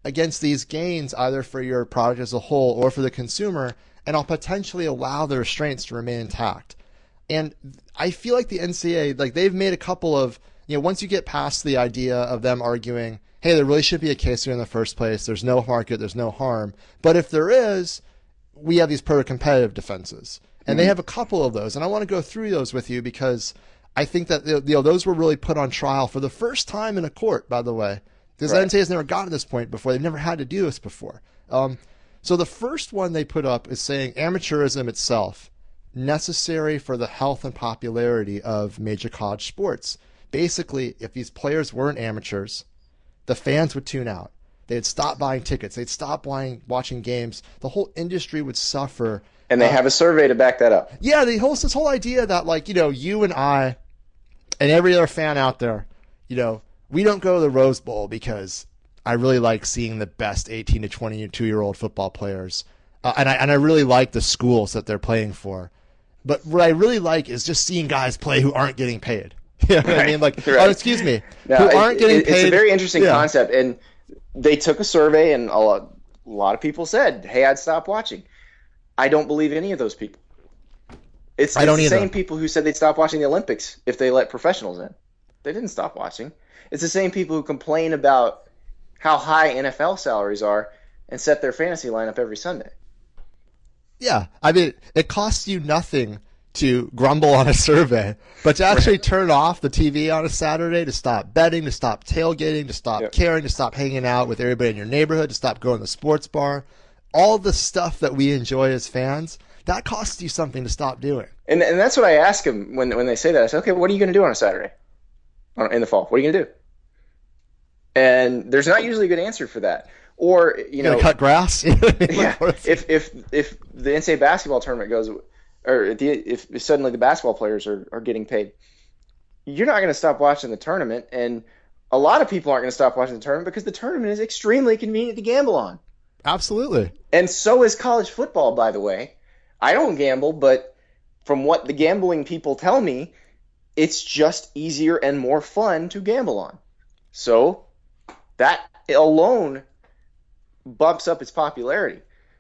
against these gains, either for your product as a whole or for the consumer, and I'll potentially allow the restraints to remain intact. And I feel like the N C double A, like they've made a couple of, you know, once you get past the idea of them arguing, hey, there really should be a case here in the first place. There's no market. There's no harm. But if there is, we have these pro-competitive defenses. And mm-hmm. they have a couple of those. And I want to go through those with you because I think that, you know, those were really put on trial for the first time in a court, by the way. Because right. the N C double A has never gotten to this point before. They've never had to do this before. Um, so the first one they put up is saying amateurism itself, necessary for the health and popularity of major college sports. Basically, if these players weren't amateurs, the fans would tune out. They'd stop buying tickets. They'd stop buying, watching games. The whole industry would suffer. And they uh, have a survey to back that up. Yeah, the whole this whole idea that, like, you know, you and I and every other fan out there, you know, we don't go to the Rose Bowl because I really like seeing the best eighteen to twenty-two year old football players, uh, and I and I really like the schools that they're playing for. But what I really like is just seeing guys play who aren't getting paid. You know what right. I mean? Like, right. oh, excuse me, no, who aren't getting it, paid. It's a very interesting yeah. concept, and they took a survey, and a lot, a lot of people said, "Hey, I'd stop watching." I don't believe any of those people. It's, I it's don't the either. same people who said they'd stop watching the Olympics if they let professionals in. They didn't stop watching. It's the same people who complain about how high N F L salaries are and set their fantasy lineup every Sunday. Yeah, I mean, it costs you nothing to grumble on a survey, but to actually turn off the T V on a Saturday, to stop betting, to stop tailgating, to stop yep. caring, to stop hanging out with everybody in your neighborhood, to stop going to the sports bar, all the stuff that we enjoy as fans, that costs you something to stop doing. And and that's what I ask them when when they say that. I say, okay, what are you going to do on a Saturday in the fall? What are you going to do? And there's not usually a good answer for that. Or, you know, cut grass. yeah, if if if the N C double A basketball tournament goes, or the, if suddenly the basketball players are, are getting paid, you're not going to stop watching the tournament, and a lot of people aren't going to stop watching the tournament because the tournament is extremely convenient to gamble on. Absolutely. And so is college football, by the way. I don't gamble, but from what the gambling people tell me, it's just easier and more fun to gamble on. So that alone bumps up its popularity.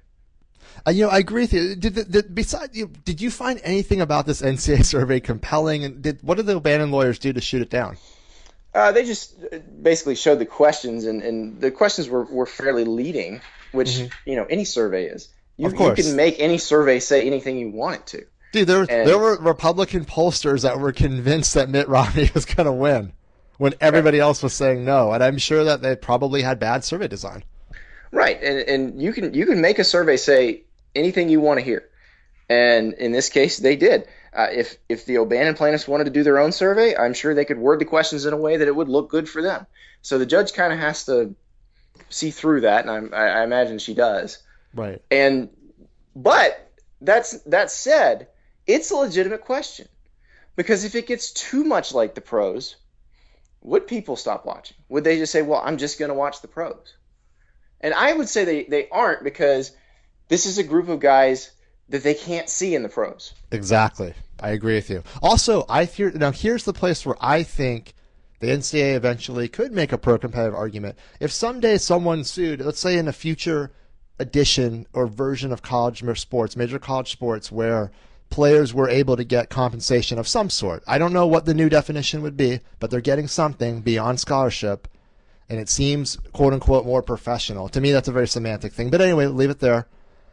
Uh, you know, I agree with you. Did, did, did, besides, you, did you find anything about this N C double A survey compelling? And did what did the O'Bannon lawyers do to shoot it down? Uh, they just basically showed the questions, and, and the questions were, were fairly leading, which mm-hmm. you know any survey is. You, of course. You can make any survey say anything you want it to. Dude, there, and, there were Republican pollsters that were convinced that Mitt Romney was going to win when everybody right. else was saying no, and I'm sure that they probably had bad survey design. Right, and and you can you can make a survey say anything you want to hear, and in this case they did. Uh, if if the O'Bannon plaintiffs wanted to do their own survey, I'm sure they could word the questions in a way that it would look good for them. So the judge kind of has to see through that, and I, I imagine she does. Right. And but that's that said, it's a legitimate question, because if it gets too much like the pros, would people stop watching? Would they just say, "Well, I'm just going to watch the pros"? And I would say they, they aren't, because this is a group of guys that they can't see in the pros. Exactly. I agree with you. Also, I hear now here's the place where I think the N C double A eventually could make a pro-competitive argument. If someday someone sued, let's say in a future edition or version of college sports, major college sports, where players were able to get compensation of some sort. I don't know what the new definition would be, but they're getting something beyond scholarship, and it seems, quote-unquote, more professional. To me, that's a very semantic thing. But anyway, leave it there.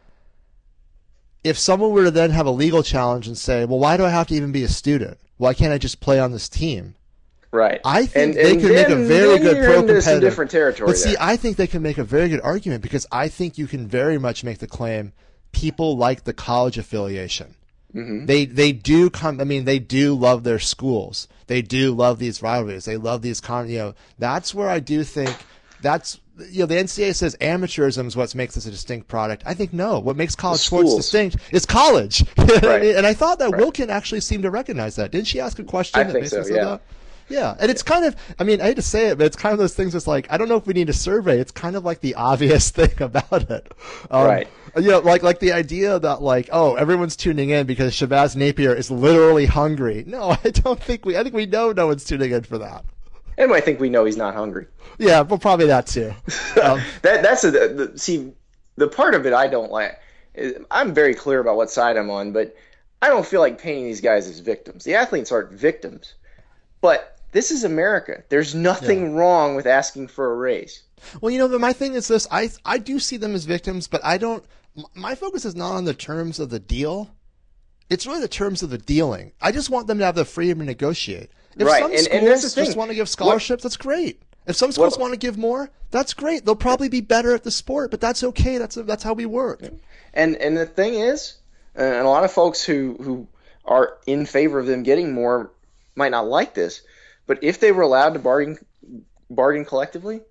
If someone were to then have a legal challenge and say, well, why do I have to even be a student? Why can't I just play on this team? Right. I think and, they and could then, make a very good pro-competitive. Some different territory but see, there. I think they can make a very good argument, because I think you can very much make the claim people like the college affiliation. Mm-hmm. They they do come. I mean, they do love their schools. They do love these rivalries. They love these con. You know, that's where I do think that's. You know, the N C double A says amateurism is what makes this a distinct product. I think no. What makes college sports distinct is college. Right. And I thought that right. Wilkin actually seemed to recognize that. Didn't she ask a question? I that think so. Yeah. That? Yeah, and it's kind of, I mean, I hate to say it, but it's kind of those things that's like, I don't know if we need a survey. It's kind of like the obvious thing about it. Um, right. You know, like, like the idea that, like, oh, everyone's tuning in because Shabazz Napier is literally hungry. No, I don't think we, I think we know no one's tuning in for that. And I think we know he's not hungry. Yeah, but probably that too. Um, that that's a the, see the part of it I don't like. Is, I'm very clear about what side I'm on, but I don't feel like painting these guys as victims. The athletes aren't victims, but this is America. There's nothing yeah. wrong with asking for a raise. Well, you know, my thing is this: I I do see them as victims, but I don't. My focus is not on the terms of the deal. It's really the terms of the dealing. I just want them to have the freedom to negotiate. If right. some and, schools and that's the thing. just want to give scholarships, what, that's great. If some schools what, want to give more, that's great. They'll probably be better at the sport, but that's okay. That's that's how we work. And and the thing is, and a lot of folks who, who are in favor of them getting more might not like this, but if they were allowed to bargain bargain collectively,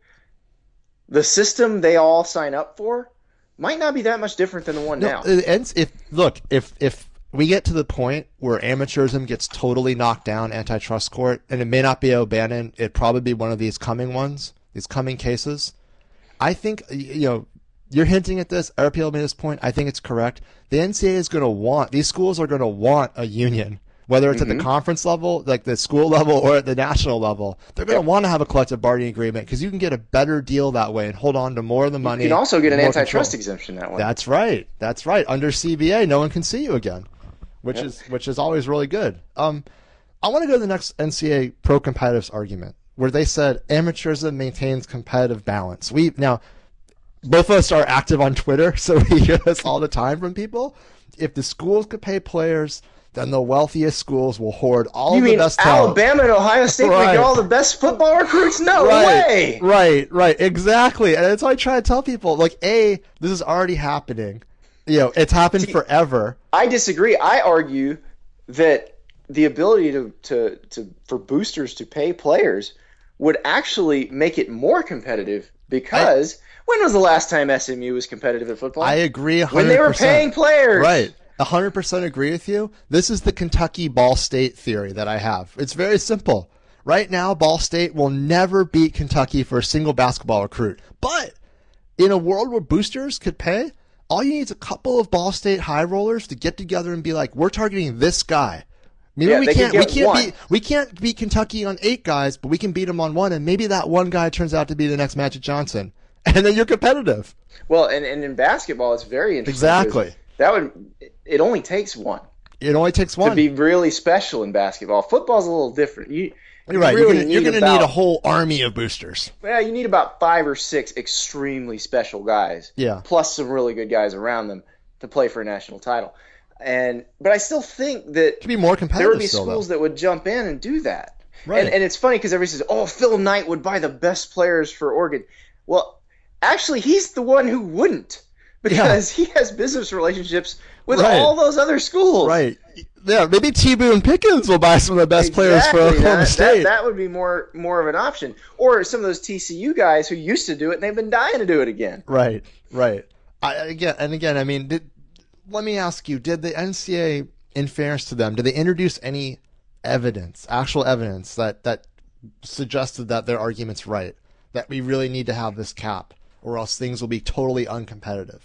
the system they all sign up for might not be that much different than the one no, now. And if look, if if we get to the point where amateurism gets totally knocked down antitrust court, and it may not be O'Bannon, it'd probably be one of these coming ones, these coming cases. I think, you know, you're hinting at this. R P L made this point. I think it's correct. The N C double A is going to want, these schools are going to want a union, whether it's mm-hmm. at the conference level, like the school level, or at the national level. They're going to yep. want to have a collective bargaining agreement because you can get a better deal that way and hold on to more of the money. You can also get an antitrust control. exemption that way. That's right. That's right. Under C B A, no one can see you again. Which yep. is which is always really good. Um, I want to go to the next N C double A pro-competitives argument, where they said amateurism maintains competitive balance. We now, both of us are active on Twitter, so we hear this all the time from people. If the schools could pay players, then the wealthiest schools will hoard all you the mean best talent. Alabama and Ohio State right. would get all the best football recruits? No right. way! Right, right, exactly. And that's why I try to tell people, like, A, this is already happening. You know, it's happened See, forever. I disagree. I argue that the ability to, to, to for boosters to pay players would actually make it more competitive because I, when was the last time S M U was competitive at football? I agree one hundred percent. When they were paying players. Right. one hundred percent agree with you. This is the Kentucky Ball State theory that I have. It's very simple. Right now, Ball State will never beat Kentucky for a single basketball recruit. But in a world where boosters could pay, all you need is a couple of Ball State high rollers to get together and be like, we're targeting this guy. Maybe yeah, we can't we can't one. beat we can't beat Kentucky on eight guys, but we can beat them on one, and maybe that one guy turns out to be the next Magic Johnson. And then you're competitive. Well, and, and in basketball it's very interesting. Exactly. That would it only takes one. It only takes one. To be really special in basketball. Football's a little different. You You're right. Really you're going to need a whole army of boosters. Well, you need about five or six extremely special guys. Yeah. Plus some really good guys around them to play for a national title. And but I still think that to be more competitive, there would be still, schools though. that would jump in and do that. Right. And, and it's funny because everybody says, "Oh, Phil Knight would buy the best players for Oregon." Well, actually, he's the one who wouldn't because yeah. he has business relationships with right. all those other schools. Right. Yeah, maybe T. Boone Pickens will buy some of the best exactly. players for Oklahoma that, State. That, that would be more more of an option. Or some of those T C U guys who used to do it and they've been dying to do it again. Right, right. I, again and again, I mean, did, let me ask you: did the N C double A, in fairness to them, did they introduce any evidence, actual evidence that that suggested that their argument's right, that we really need to have this cap, or else things will be totally uncompetitive?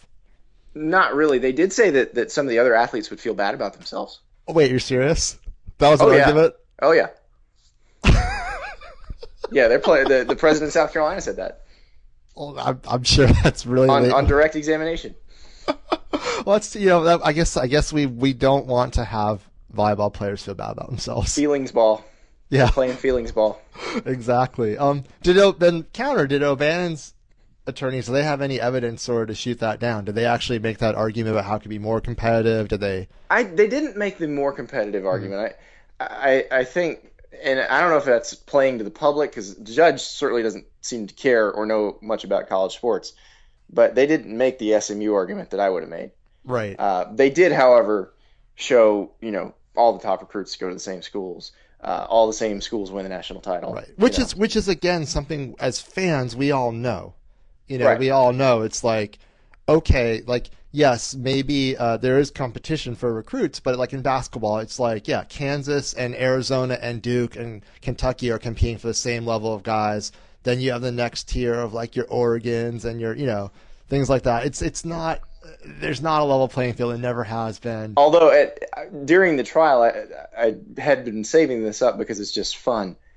Not really. They did say that, that some of the other athletes would feel bad about themselves. Oh, wait, you're serious? That was an oh, yeah. argument? Oh, yeah. yeah, they're play- the, the president of South Carolina said that. Well, I'm, I'm sure that's really on, on direct examination. Well, that's, you know, that, I guess I guess we, we don't want to have volleyball players feel bad about themselves. Feelings ball. Yeah. They're playing feelings ball. Exactly. Um. Did o- then counter? Did O'Bannon's attorneys, do they have any evidence or to shoot that down? Did they actually make that argument about how it could be more competitive? Did they? I they didn't make the more competitive argument. Mm-hmm. I, I I think, and I don't know if that's playing to the public because the judge certainly doesn't seem to care or know much about college sports, but they didn't make the S M U argument that I would have made. Right. Uh, they did, however, show you know all the top recruits go to the same schools. Uh, all the same schools win the national title. Right. Which you know. is which is again something as fans we all know. You know, right. we all know it's like, okay, like, yes, maybe uh, there is competition for recruits, but like in basketball, it's like, yeah, Kansas and Arizona and Duke and Kentucky are competing for the same level of guys. Then you have the next tier of like your Oregons and your, you know, things like that. It's it's not, there's not a level playing field. It never has been. Although at, during the trial, I, I had been saving this up because it's just fun.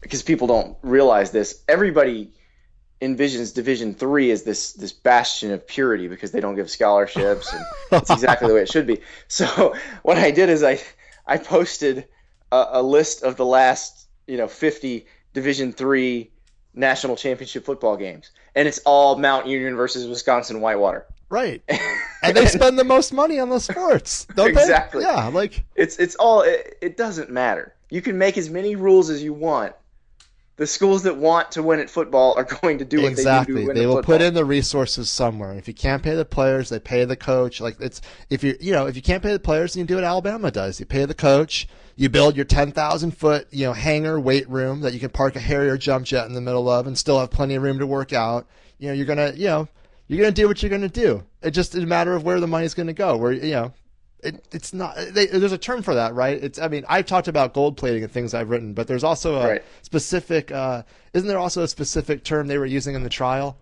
because people don't realize this, everybody envisions Division three as this this bastion of purity because they don't give scholarships, and it's exactly the way it should be. So what I did is I I posted a, a list of the last you know fifty Division three national championship football games, and it's all Mount Union versus Wisconsin Whitewater. Right, and they spend the most money on those sports, don't exactly. they? Yeah, like it's it's all it, it doesn't matter. You can make as many rules as you want. The schools that want to win at football are going to do what exactly. they do to win They will football. put in the resources somewhere. If you can't pay the players, they pay the coach. Like it's if you you know if you can't pay the players, then you do what Alabama does. You pay the coach. You build your ten thousand foot you know hangar weight room that you can park a Harrier jump jet in the middle of and still have plenty of room to work out. You know you're gonna you know you're gonna do what you're gonna do. It just is a matter of where the money's gonna go. Where you know. It, it's not. They, there's a term for that, right? It's. I mean, I've talked about gold plating and things I've written, but there's also a right. specific. Uh, isn't there also a specific term they were using in the trial?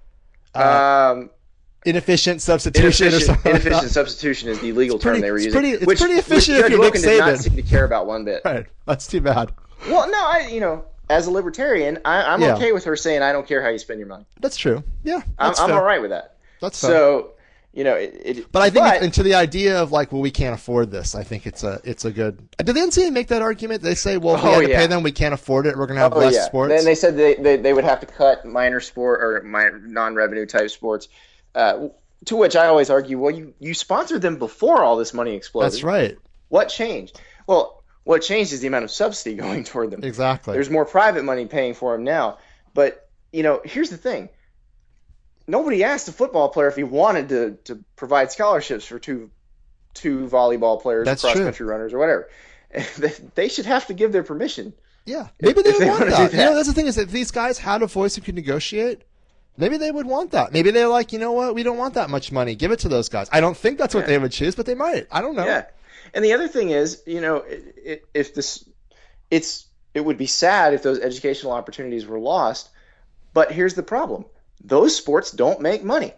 Uh, um, inefficient substitution inefficient, or something. Inefficient like substitution is the legal pretty, term they were using. Pretty, it's which, pretty efficient which if you're Judge Nick Wilkin did not Saban. seem to care about one bit. Right. That's too bad. Well, no, I you know as a libertarian, I, I'm Yeah. okay with her saying I don't care how you spend your money. That's true. Yeah. I'm, That's I'm fair. all right with that. That's fair. So. You know, it, it, But I think, but, it's, and to the idea of like, well, we can't afford this. I think it's a, it's a good. Did the N C double A make that argument? They say, well, if we Oh, had to yeah. pay them, we can't afford it. We're going to have oh, less yeah. sports. Then they said they, they they would have to cut minor sport or minor, non-revenue type sports. Uh, to which I always argue, well, you you sponsored them before all this money exploded. That's right. What changed? Well, what changed is the amount of subsidy going toward them. Exactly. There's more private money paying for them now. But you know, here's the thing. Nobody asked a football player if he wanted to, to provide scholarships for two two volleyball players, That's or cross true. country runners, or whatever. They should have to give their permission. Yeah, maybe they if would they want wanna that. do You know, that. that's the thing is, if these guys had a voice who could negotiate, maybe they would want that. Maybe they're like, you know what, we don't want that much money. Give it to those guys. I don't think that's what Yeah. they would choose, but they might. I don't know. Yeah, and the other thing is, you know, it, it, if this, it's it would be sad if those educational opportunities were lost. But here's the problem: those sports don't make money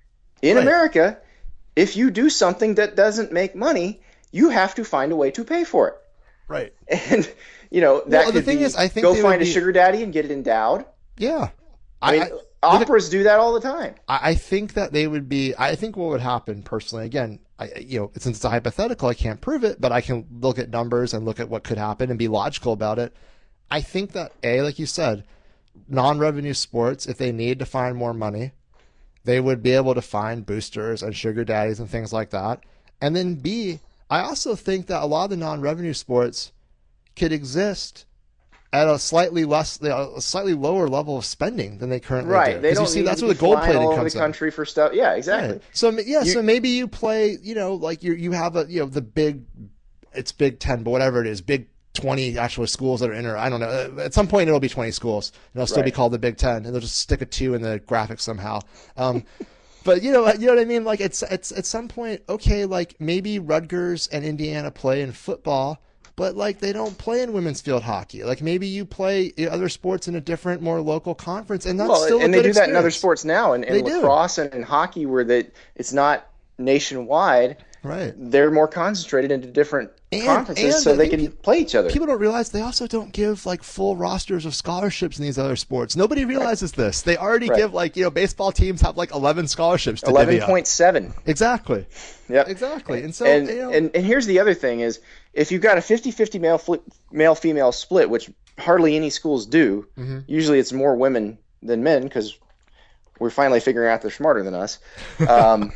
in Right. America. If you do something that doesn't make money, you have to find a way to pay for it. Right. And you know that Well, the could thing be is, I think go they find would a be- sugar daddy and get it endowed. Yeah. I mean, operas do that all the time. I I think that they would be. I think what would happen personally. Again, I you know, since it's a hypothetical, I can't prove it, but I can look at numbers and look at what could happen and be logical about it. I think that a, like you said, non-revenue sports, if they need to find more money, they would be able to find boosters and sugar daddies and things like that. And then B, I also think that a lot of the non-revenue sports could exist at a slightly less, a slightly lower level of spending than they currently do. Right. They 'Cause don't you see, need that's to where be the gold flying plating all over comes the in. country for stuff. Yeah, exactly. Right. So yeah, You- so maybe you play, you know, like you you have a you know the big, it's Big Ten, but whatever it is, Big twenty actual schools that are in, or I don't know. At some point, it'll be twenty schools, and it'll still be Right. called the Big Ten, and they'll just stick a two in the graphics somehow. Um, but you know, you know what I mean. Like it's it's at some point, okay, like maybe Rutgers and Indiana play in football, but like they don't play in women's field hockey. Like maybe you play other sports in a different, more local conference, and that's Well, still a and they good do that in other experience. sports now, and in, They in do. lacrosse and in hockey, where that it's not nationwide. Right. They're more concentrated into different And- conferences, and so I they think can peop- play each other. People don't realize they also don't give like full rosters of scholarships in these other sports. Nobody realizes this. They already Right. give like, you know, baseball teams have like eleven scholarships to Eleven divvy up. point seven. Exactly. Yep. Exactly. And so, and, you know, and and here's the other thing is if you've got a fifty-fifty male fli male female split, which hardly any schools do, Mm-hmm. usually it's more women than men because we're finally figuring out they're smarter than us. Um,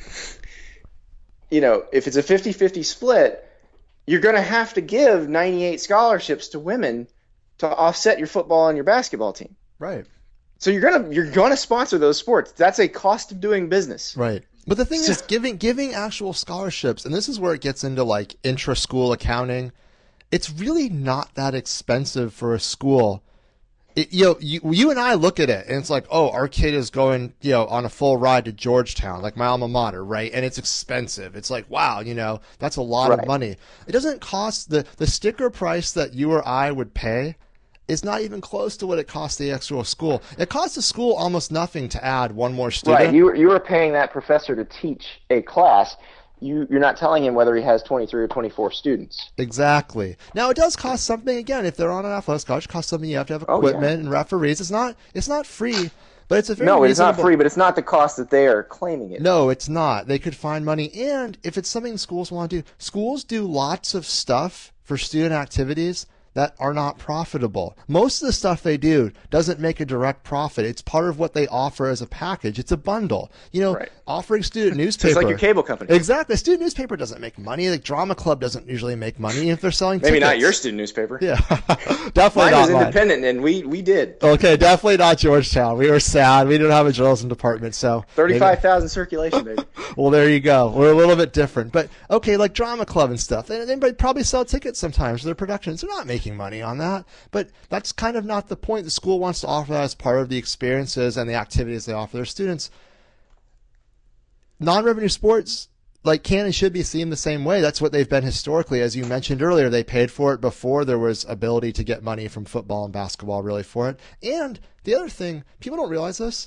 you know, if it's a fifty-fifty split, you're going to have to give ninety-eight scholarships to women to offset your football and your basketball team. right. So you're gonna you're gonna sponsor those sports. That's a cost of doing business. Right. But the thing is, giving giving actual scholarships, and this is where it gets into like intra-school accounting, it's really not that expensive for a school. It, you know, you, you and I look at it, and it's like, oh, our kid is going, you know, on a full ride to Georgetown, like my alma mater, right? And it's expensive. It's like, wow, you know, that's a lot of Right. money. It doesn't cost the the sticker price that you or I would pay is not even close to what it costs the actual school. It costs the school almost nothing to add one more student. Right. You were, you were paying that professor to teach a class. you, you're not telling him whether he has twenty-three or twenty-four students. Exactly. Now it does cost something. Again, if they're on an athletics college, it costs something. You have to have Oh, equipment yeah. and referees. It's not. It's not free, but it's a very No, it's not reasonable- free, but it's not the cost that they are claiming it. No, it's not. They could find money, and if it's something schools want to do, schools do lots of stuff for student activities that are not profitable. Most of the stuff they do doesn't make a direct profit. It's part of what they offer as a package. It's a bundle. You know, Right. offering student newspaper. Just like your cable company. Exactly. Student newspaper doesn't make money. Like Drama Club doesn't usually make money if they're selling Maybe tickets. not your student newspaper. Yeah, definitely Mine not was mine. independent, and we, we did. Okay, definitely not Georgetown. We were sad. We didn't have a journalism department, so thirty-five thousand circulation, baby. well, there you go. We're a little bit different. But, okay, like Drama Club and stuff. They, they probably sell tickets sometimes for their productions. They're not making money on that. But that's kind of not the point. The school wants to offer that as part of the experiences and the activities they offer their students. Non-revenue sports, like, can and should be seen the same way. That's what they've been historically. As you mentioned earlier, they paid for it before there was ability to get money from football and basketball really for it. And the other thing, people don't realize this,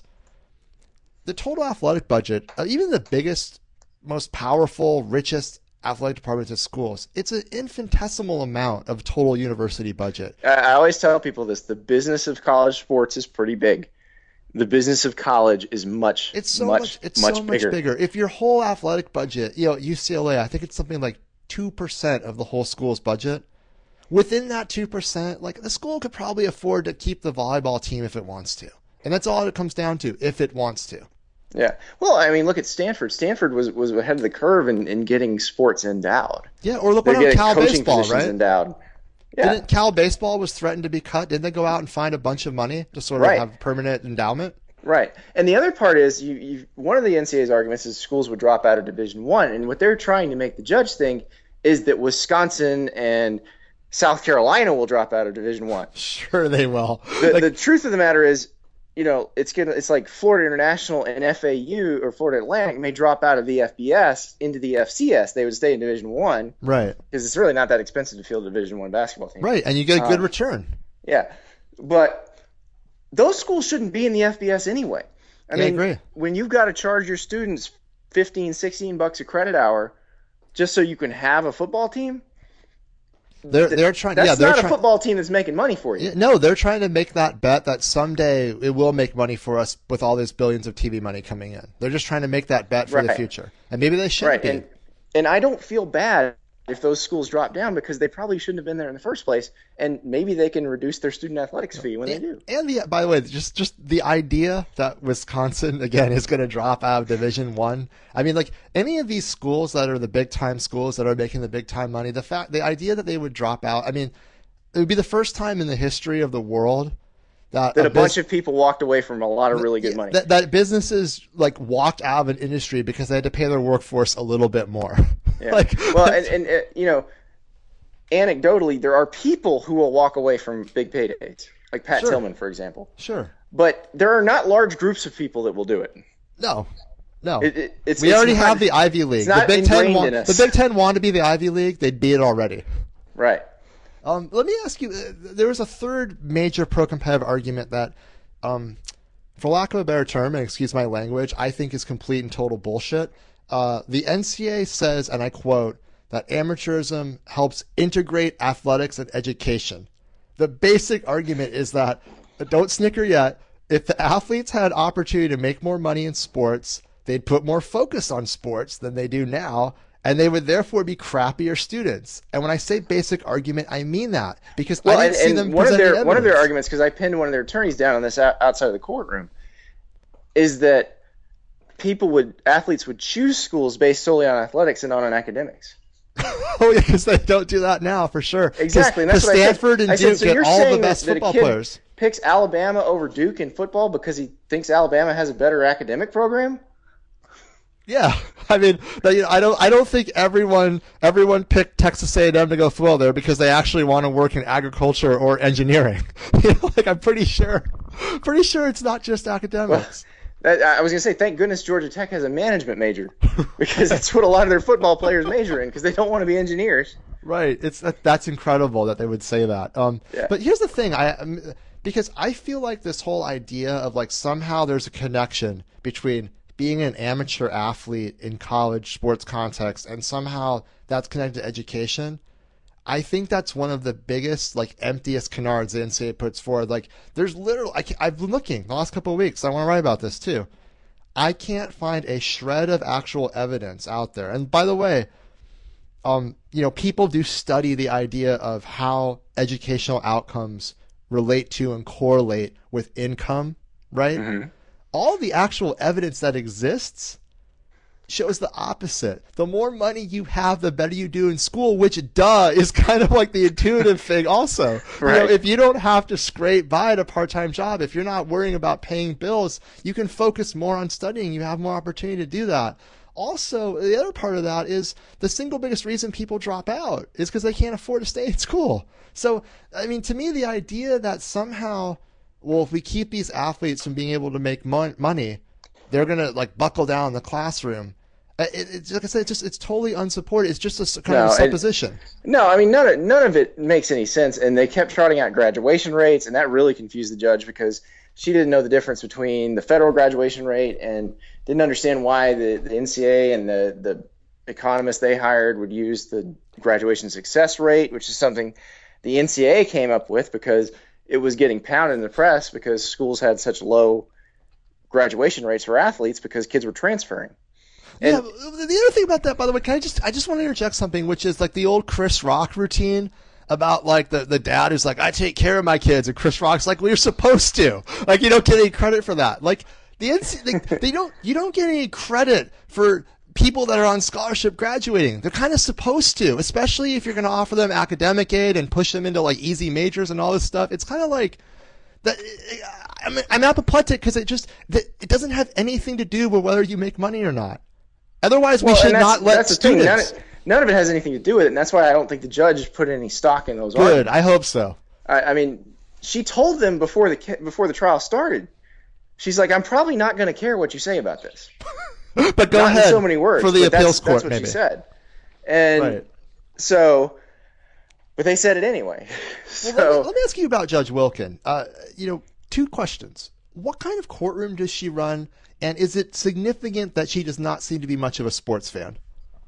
the total athletic budget, uh, even the biggest, most powerful, richest athletic departments at schools, it's an infinitesimal amount of total university budget. I I always tell people this: the business of college sports is pretty big. The business of college is much, It's so much, much, it's much so bigger. much bigger. If your whole athletic budget, you know, U C L A, I think it's something like two percent of the whole school's budget. Within that two percent, like, the school could probably afford to keep the volleyball team if it wants to. And that's all it comes down to, if it wants to. Yeah. Well, I mean, look at Stanford. Stanford was, was ahead of the curve in, in getting sports endowed. Yeah, or look They're what getting Cal coaching baseball, positions right? endowed. Yeah. Didn't Cal baseball was threatened to be cut? Didn't they go out and find a bunch of money to sort of Right. have permanent endowment? Right. And the other part is you, you one of the N C double A's arguments is schools would drop out of Division One, and what they're trying to make the judge think is that Wisconsin and South Carolina will drop out of Division One. Sure they will. The, Like, the truth of the matter is, you know, it's gonna it's like Florida International and F A U or Florida Atlantic may drop out of the F B S into the F C S. They would stay in Division One right, because it's really not that expensive to field a Division One basketball team. right, and you get a good Um, return. Yeah, but those schools shouldn't be in the F B S anyway. I Yeah, I mean, agree. when you've got to charge your students fifteen, sixteen bucks a credit hour just so you can have a football team, They're they're trying. that's yeah, they're not a trying. football team that's making money for you. Yeah, no, they're trying to make that bet that someday it will make money for us with all this billions of T V money coming in. They're just trying to make that bet for the Right. future, and maybe they should Right, be. and and I don't feel bad if those schools drop down because they probably shouldn't have been there in the first place, and maybe they can reduce their student athletics fee when they do. And the by the way, just just the idea that Wisconsin again is going to drop out of Division One. I. I mean, like any of these schools that are the big time schools that are making the big time money. The fact, the idea that they would drop out. I mean, it would be the first time in the history of the world that, That a a bunch bus- of people walked away from a lot of really good money. that, that businesses like walked out of an industry because they had to pay their workforce a little bit more. Yeah. like, well, and, and uh, you know, anecdotally, there are people who will walk away from big paydays, like Pat Sure. Tillman, for example. sure, But there are not large groups of people that will do it. no, no. It- it- it's- we it's already not- have the Ivy League. not The Big Ten ingrained want, in us. the Big Ten wanted to be the Ivy League. They'd be it already. Right. Um, let me ask you. Uh, there was a third major pro-competitive argument that, um, for lack of a better term, and excuse my language, I think is complete and total bullshit. Uh, the N C A A says, and I quote, that amateurism helps integrate athletics and education. The basic argument is that, don't snicker yet, if the athletes had opportunity to make more money in sports, they'd put more focus on sports than they do now, and they would therefore be crappier students. And when I say basic argument, I mean that, because Well, I didn't and, see and them one of presenting their one of their evidence. arguments, because I pinned one of their attorneys down on this out, outside of the courtroom, is that people would athletes would choose schools based solely on athletics and not on academics. Oh yeah, because they don't do that now for sure. 'Cause- Exactly, and that's 'cause what Stanford I said. and I said, Duke so get you're all the saying that- best that a football kid players. picks Alabama over Duke in football because he thinks Alabama has a better academic program? Yeah, I mean, you know, I don't, I don't think everyone, everyone picked Texas A and M to go football there because they actually want to work in agriculture or engineering. You know, like I'm pretty sure, pretty sure it's not just academics. That, I was going to say, thank goodness Georgia Tech has a management major because that's what a lot of their football players major in because they don't want to be engineers. Right. It's that, that's incredible that they would say that. Um, Yeah. But here's the thing, I um, because I feel like this whole idea of like somehow there's a connection between being an amateur athlete in college sports context and somehow that's connected to education, I think that's one of the biggest, like, emptiest canards the N C double A puts forward. Like, there's literally, I I've been looking the last couple of weeks. I want to write about this too. I can't find a shred of actual evidence out there. And by the way, um, you know, people do study the idea of how educational outcomes relate to and correlate with income, right? Mm-hmm. All the actual evidence that exists shows the opposite. The more money you have, the better you do in school, which, duh, is kind of like the intuitive thing also. Right. You know, if you don't have to scrape by at a part-time job, if you're not worrying about paying bills, you can focus more on studying. You have more opportunity to do that. Also, the other part of that is the single biggest reason people drop out is because they can't afford to stay in school. So, I mean, to me, the idea that somehow, well, if we keep these athletes from being able to make mon- money, they're going to, like, buckle down in the classroom. It, it's like I said, it's just it's totally unsupported. It's just a kind no, of a supposition. It, no, I mean none of none of it makes any sense. And they kept trotting out graduation rates, and that really confused the judge because she didn't know the difference between the federal graduation rate and didn't understand why the, the N C double A and the the economists they hired would use the graduation success rate, which is something the N C double A came up with because it was getting pounded in the press because schools had such low graduation rates for athletes because kids were transferring. And yeah, the other thing about that, by the way, can I just I just want to interject something, which is like the old Chris Rock routine about like the, the dad who's like, I take care of my kids, and Chris Rock's like, well, you're supposed to. Like, you don't get any credit for that. Like the N C double A, they, they don't you don't get any credit for people that are on scholarship graduating. They're kind of supposed to, especially if you're going to offer them academic aid and push them into like easy majors and all this stuff. It's kind of like that. I'm, I'm apoplectic because it just it doesn't have anything to do with whether you make money or not. Otherwise, we well, should not let that's students. None of, none of it has anything to do with it, and that's why I don't think the judge put any stock in those. Good, arguments. I hope so. I, I mean, she told them before the before the trial started. She's like, I'm probably not going to care what you say about this. But go not ahead. In so many words for the that's, appeals court. That's what maybe. she said, and right. so, but they said it anyway. So well, let, me, let me ask you about Judge Wilkin. Uh, you know, two questions. What kind of courtroom does she run? And is it significant that she does not seem to be much of a sports fan?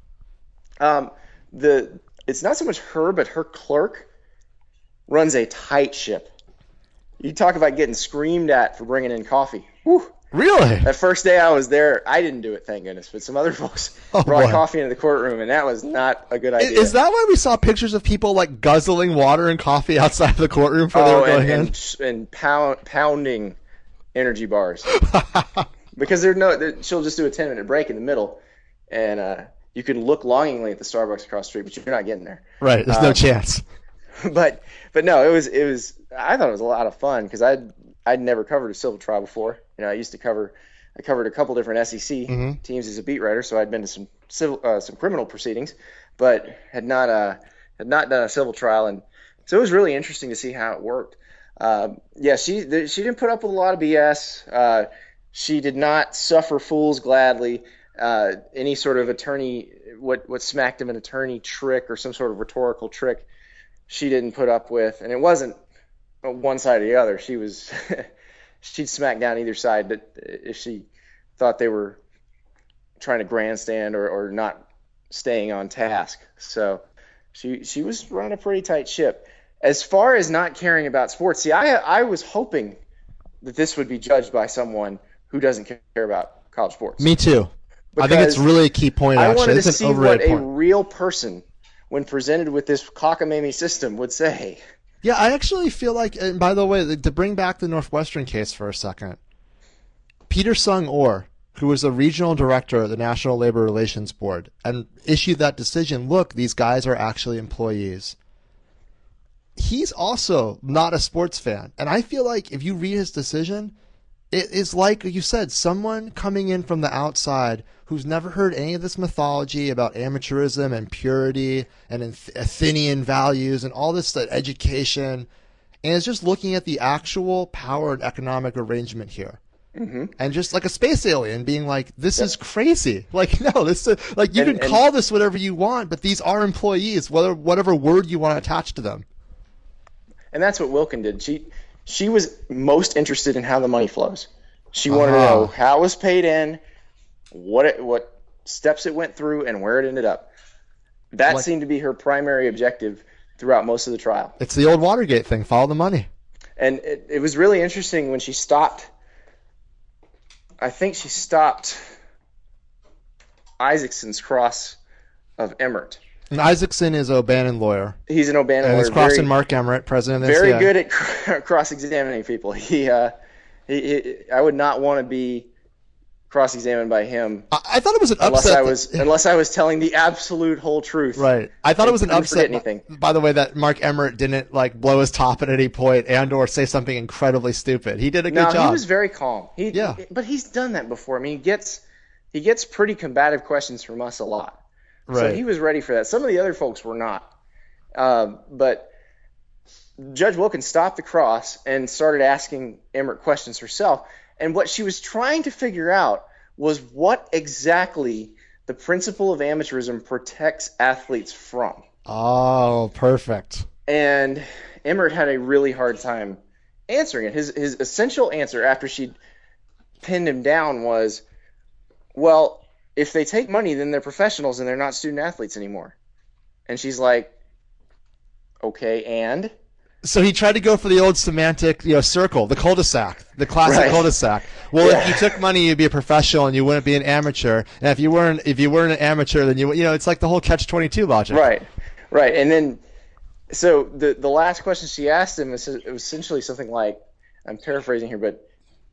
Um, the it's not so much her, but her clerk runs a tight ship. You talk about getting screamed at for bringing in coffee. Whew. Really? That first day I was there, I didn't do it, thank goodness, but some other folks oh, brought boy. coffee into the courtroom, and that was not a good idea. Is that why we saw pictures of people like guzzling water and coffee outside the courtroom before oh, they were going and, in? And, and pound, pounding energy bars. Because there's no, she'll just do a ten minute break in the middle, and uh, you can look longingly at the Starbucks across the street, but you're not getting there. Right, there's um, no chance. But but no, it was it was. I thought it was a lot of fun because I'd I'd never covered a civil trial before. You know, I used to cover, I covered a couple different S E C mm-hmm. teams as a beat writer, so I'd been to some civil uh, some criminal proceedings, but had not uh had not done a civil trial, and so it was really interesting to see how it worked. Uh, yeah, she she didn't put up with a lot of B S. Uh, She did not suffer fools gladly. Uh, any sort of attorney, what what smacked him an attorney trick or some sort of rhetorical trick, she didn't put up with. And it wasn't one side or the other. She was, she'd smack down either side if she thought they were trying to grandstand or, or not staying on task. So she she was running a pretty tight ship. As far as not caring about sports, see, I I was hoping that this would be judged by someone who doesn't care about college sports. Me too. I think it's really a key point, actually. I wanted it's to see what point. a real person, when presented with this cockamamie system, would say. Yeah, I actually feel like, and by the way, to bring back the Northwestern case for a second, Peter Sung Orr, who was a regional director of the National Labor Relations Board, and issued that decision, look, these guys are actually employees. He's also not a sports fan. And I feel like if you read his decision, it is like you said, someone coming in from the outside who's never heard any of this mythology about amateurism and purity and Athenian values and all this stuff, education, and is just looking at the actual power and economic arrangement here. Mm-hmm. And just like a space alien being like, this yep. is crazy. Like, no, this is like, you and, can and, call this whatever you want, but these are employees, whether whatever word you want to attach to them. And that's what Wilkin did. She She was most interested in how the money flows. She wanted uh-huh. to know how it was paid in, what it, what steps it went through and where it ended up. That like, seemed to be her primary objective throughout most of the trial. It's the old Watergate thing, follow the money. And it, it was really interesting when she stopped. I think she stopped Isaacson's cross of Emmert. And Isaacson is O'Bannon lawyer. He's an O'Bannon and lawyer. He's crossing very, Mark Emmert, president of the Very N C A A. good at cross-examining people. He, uh, he, he, I would not want to be cross-examined by him. I, I thought it was an unless upset. I was, that, unless I was telling the absolute whole truth. Right. I thought it was an upset, anything. by the way, that Mark Emmert didn't like blow his top at any point and or say something incredibly stupid. He did a good no, job. he was very calm. He, yeah. But he's done that before. I mean, he gets he gets pretty combative questions from us a lot. Right. So he was ready for that. Some of the other folks were not. Uh, but Judge Wilkins stopped the cross and started asking Emmert questions herself. And what she was trying to figure out was what exactly the principle of amateurism protects athletes from. Oh, perfect. And Emmert had a really hard time answering it. His his essential answer after she pinned him down was, well, if they take money, then they're professionals and they're not student athletes anymore. And she's like, okay, and? So he tried to go for the old semantic, you know, circle, the cul-de-sac, the classic right. cul-de-sac. Well, yeah. if you took money, you'd be a professional and you wouldn't be an amateur. And if you weren't, if you weren't an amateur, then you, you know, it's like the whole catch twenty-two logic. Right, right. And then, so the the last question she asked him was, it was essentially something like, I'm paraphrasing here, but,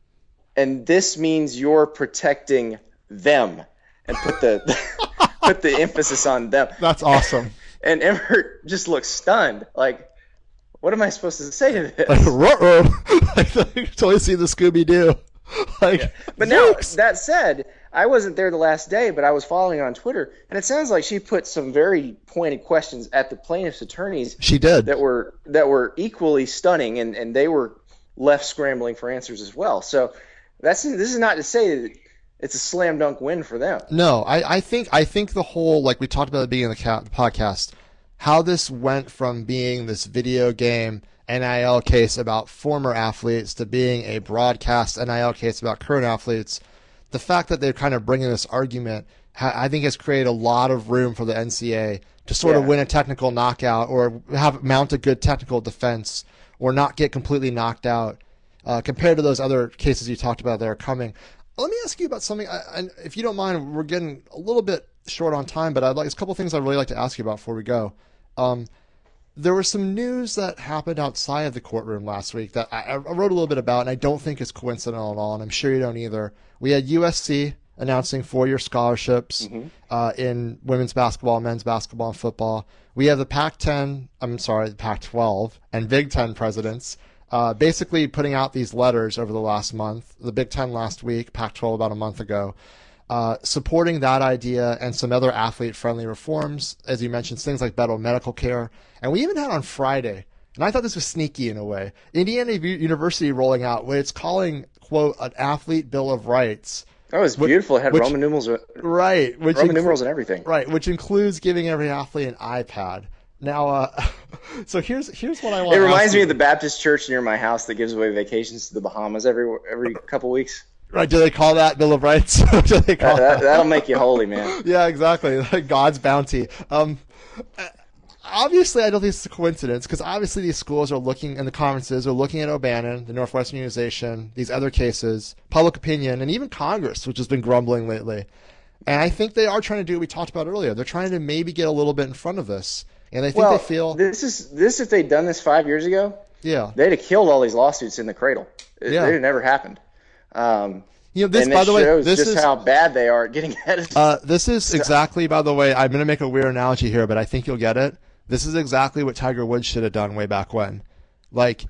and this means you're protecting them, and put the put the emphasis on them. That's awesome. And Emmert just looked stunned, like, what am I supposed to say to this? Like, ruh-roh. Like, you totally see the Scooby-Doo. Like, yeah. But now, that said, I wasn't there the last day, but I was following on Twitter, and it sounds like she put some very pointed questions at the plaintiff's attorneys. She did. That were that were equally stunning, and, and they were left scrambling for answers as well. So that's this is not to say that it's a slam dunk win for them. No, I, I think I think the whole, like we talked about at the beginning of the, ca- the podcast, how this went from being this video game N I L case about former athletes to being a broadcast N I L case about current athletes, the fact that they're kind of bringing this argument, ha- I think has created a lot of room for the N C A A to sort yeah. of win a technical knockout or have mount a good technical defense or not get completely knocked out uh, compared to those other cases you talked about that are coming. Let me ask you about something, and if you don't mind, we're getting a little bit short on time, but I'd like, there's a couple things I'd really like to ask you about before we go. Um, there was some news that happened outside of the courtroom last week that I, I wrote a little bit about, and I don't think is coincidental at all, and I'm sure you don't either. We had U S C announcing four-year scholarships mm-hmm. uh, in women's basketball, men's basketball, and football. We have the Pac ten, I'm sorry, the Pac twelve, and Big Ten presidents Uh, basically putting out these letters over the last month, the Big Ten last week, Pac twelve about a month ago, uh, supporting that idea and some other athlete-friendly reforms, as you mentioned, things like better medical care. And we even had on Friday, and I thought this was sneaky in a way, Indiana U- University rolling out what it's calling, quote, an athlete bill of rights. That was beautiful. It had which, Roman numerals, right, which Roman inc- numerals and everything. Right, which includes giving every athlete an iPad. Now, uh, so here's here's what I want. It to reminds ask me you. of the Baptist church near my house that gives away vacations to the Bahamas every every couple weeks. Right? Do they call that Bill of Rights? Do they call that, that, that'll make you holy, man. Yeah, exactly. God's bounty. Um, obviously, I don't think it's a coincidence because obviously these schools are looking, and the conferences are looking at O'Bannon, the Northwestern Unionization, these other cases, public opinion, and even Congress, which has been grumbling lately. And I think they are trying to do what we talked about earlier. They're trying to maybe get a little bit in front of this. And I think well, they feel this is this if they'd done this five years ago, yeah, they'd have killed all these lawsuits in the cradle. It, yeah. They'd have never happened. Um, you know, this, and by this the way, shows this just is how bad they are at getting at it. Uh, this is exactly, by the way, I'm going to make a weird analogy here, but I think you'll get it. This is exactly what Tiger Woods should have done way back when. Like,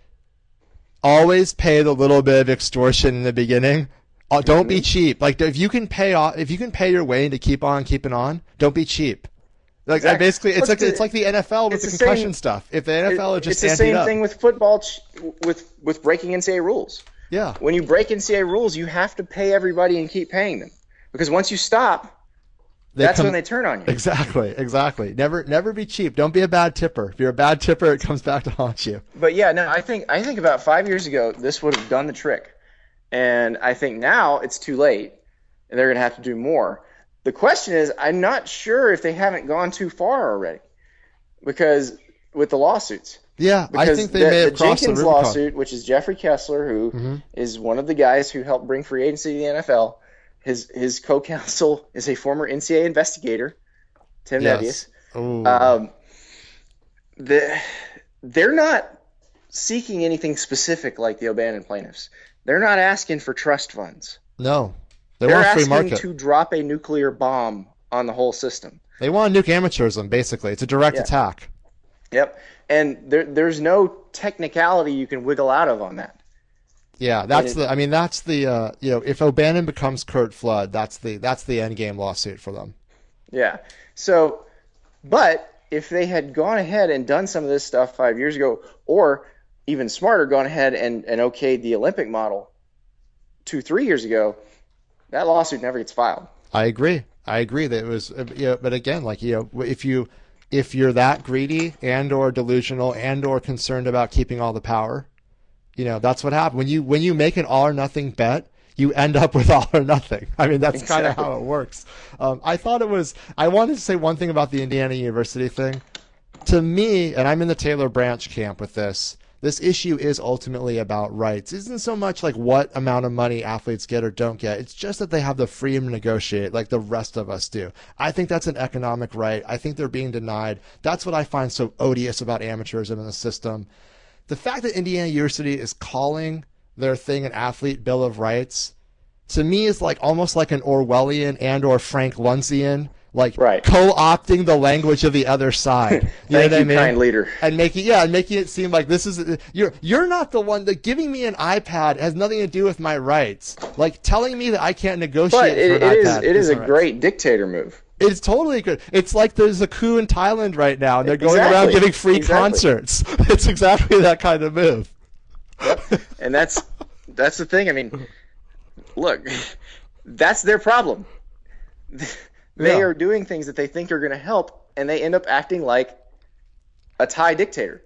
always pay the little bit of extortion in the beginning. Uh, don't mm-hmm. be cheap. Like, if you can pay off, if you can pay your way to keep on keeping on, don't be cheap. Like exactly. basically, it's like the, it's like the N F L with the, the concussion same, stuff. If the N F L it, is just it's the same up. thing with football, with with breaking N C A A rules. Yeah. When you break N C A A rules, you have to pay everybody and keep paying them because once you stop, they that's come, when they turn on you. Exactly, exactly. Never, never be cheap. Don't be a bad tipper. If you're a bad tipper, it comes back to haunt you. But yeah, no, I think I think about five years ago, this would have done the trick, and I think now it's too late. and they're going to have to do more. The question is, I'm not sure if they haven't gone too far already, because with the lawsuits. Yeah, because I think they the, may have the crossed Jenkins the Rubicon. lawsuit, which is Jeffrey Kessler, who mm-hmm. is one of the guys who helped bring free agency to the N F L. His his co-counsel is a former N C double A investigator, Tim yes. Nevius. Um, the, they're not seeking anything specific like the O'Bannon plaintiffs. They're not asking for trust funds. No, they they're want a free asking market. to drop a nuclear bomb on the whole system. They want to nuke amateurism, basically. It's a direct yeah. attack. Yep, and there, there's no technicality you can wiggle out of on that. Yeah, that's it, the. I mean, that's the. Uh, you know, if O'Bannon becomes Curt Flood, that's the that's the end game lawsuit for them. Yeah. So, but if they had gone ahead and done some of this stuff five years ago, or even smarter, gone ahead and, and okayed the Olympic model two, three years ago, that lawsuit never gets filed. I agree. I agree that it was. You know, but again, like you know, if you if you're that greedy and or delusional and or concerned about keeping all the power. You know, that's what happened. When you when you make an all or nothing bet, you end up with all or nothing. I mean, that's exactly. kind of how it works. Um, I thought it was – I wanted to say one thing about the Indiana University thing. To me, and I'm in the Taylor Branch camp with this, this issue is ultimately about rights. It isn't so much like what amount of money athletes get or don't get. It's just that they have the freedom to negotiate like the rest of us do. I think that's an economic right. I think they're being denied. That's what I find so odious about amateurism in the system. The fact that Indiana University is calling their thing an athlete bill of rights, to me is like almost like an Orwellian and or Frank Lunzian, like right. co-opting the language of the other side. You Thank know what you, I mean? kind leader. And making yeah, and making it seem like this is you're you're not the one that giving me an iPad has nothing to do with my rights. Like telling me that I can't negotiate but it, for an it is iPad it is a rights. great dictator move. It's totally good. It's like there's a coup in Thailand right now, and they're going exactly. around giving free exactly. concerts. It's exactly that kind of move. Yep. And that's that's the thing. I mean, look, that's their problem. They Yeah. are doing things that they think are going to help, and they end up acting like a Thai dictator.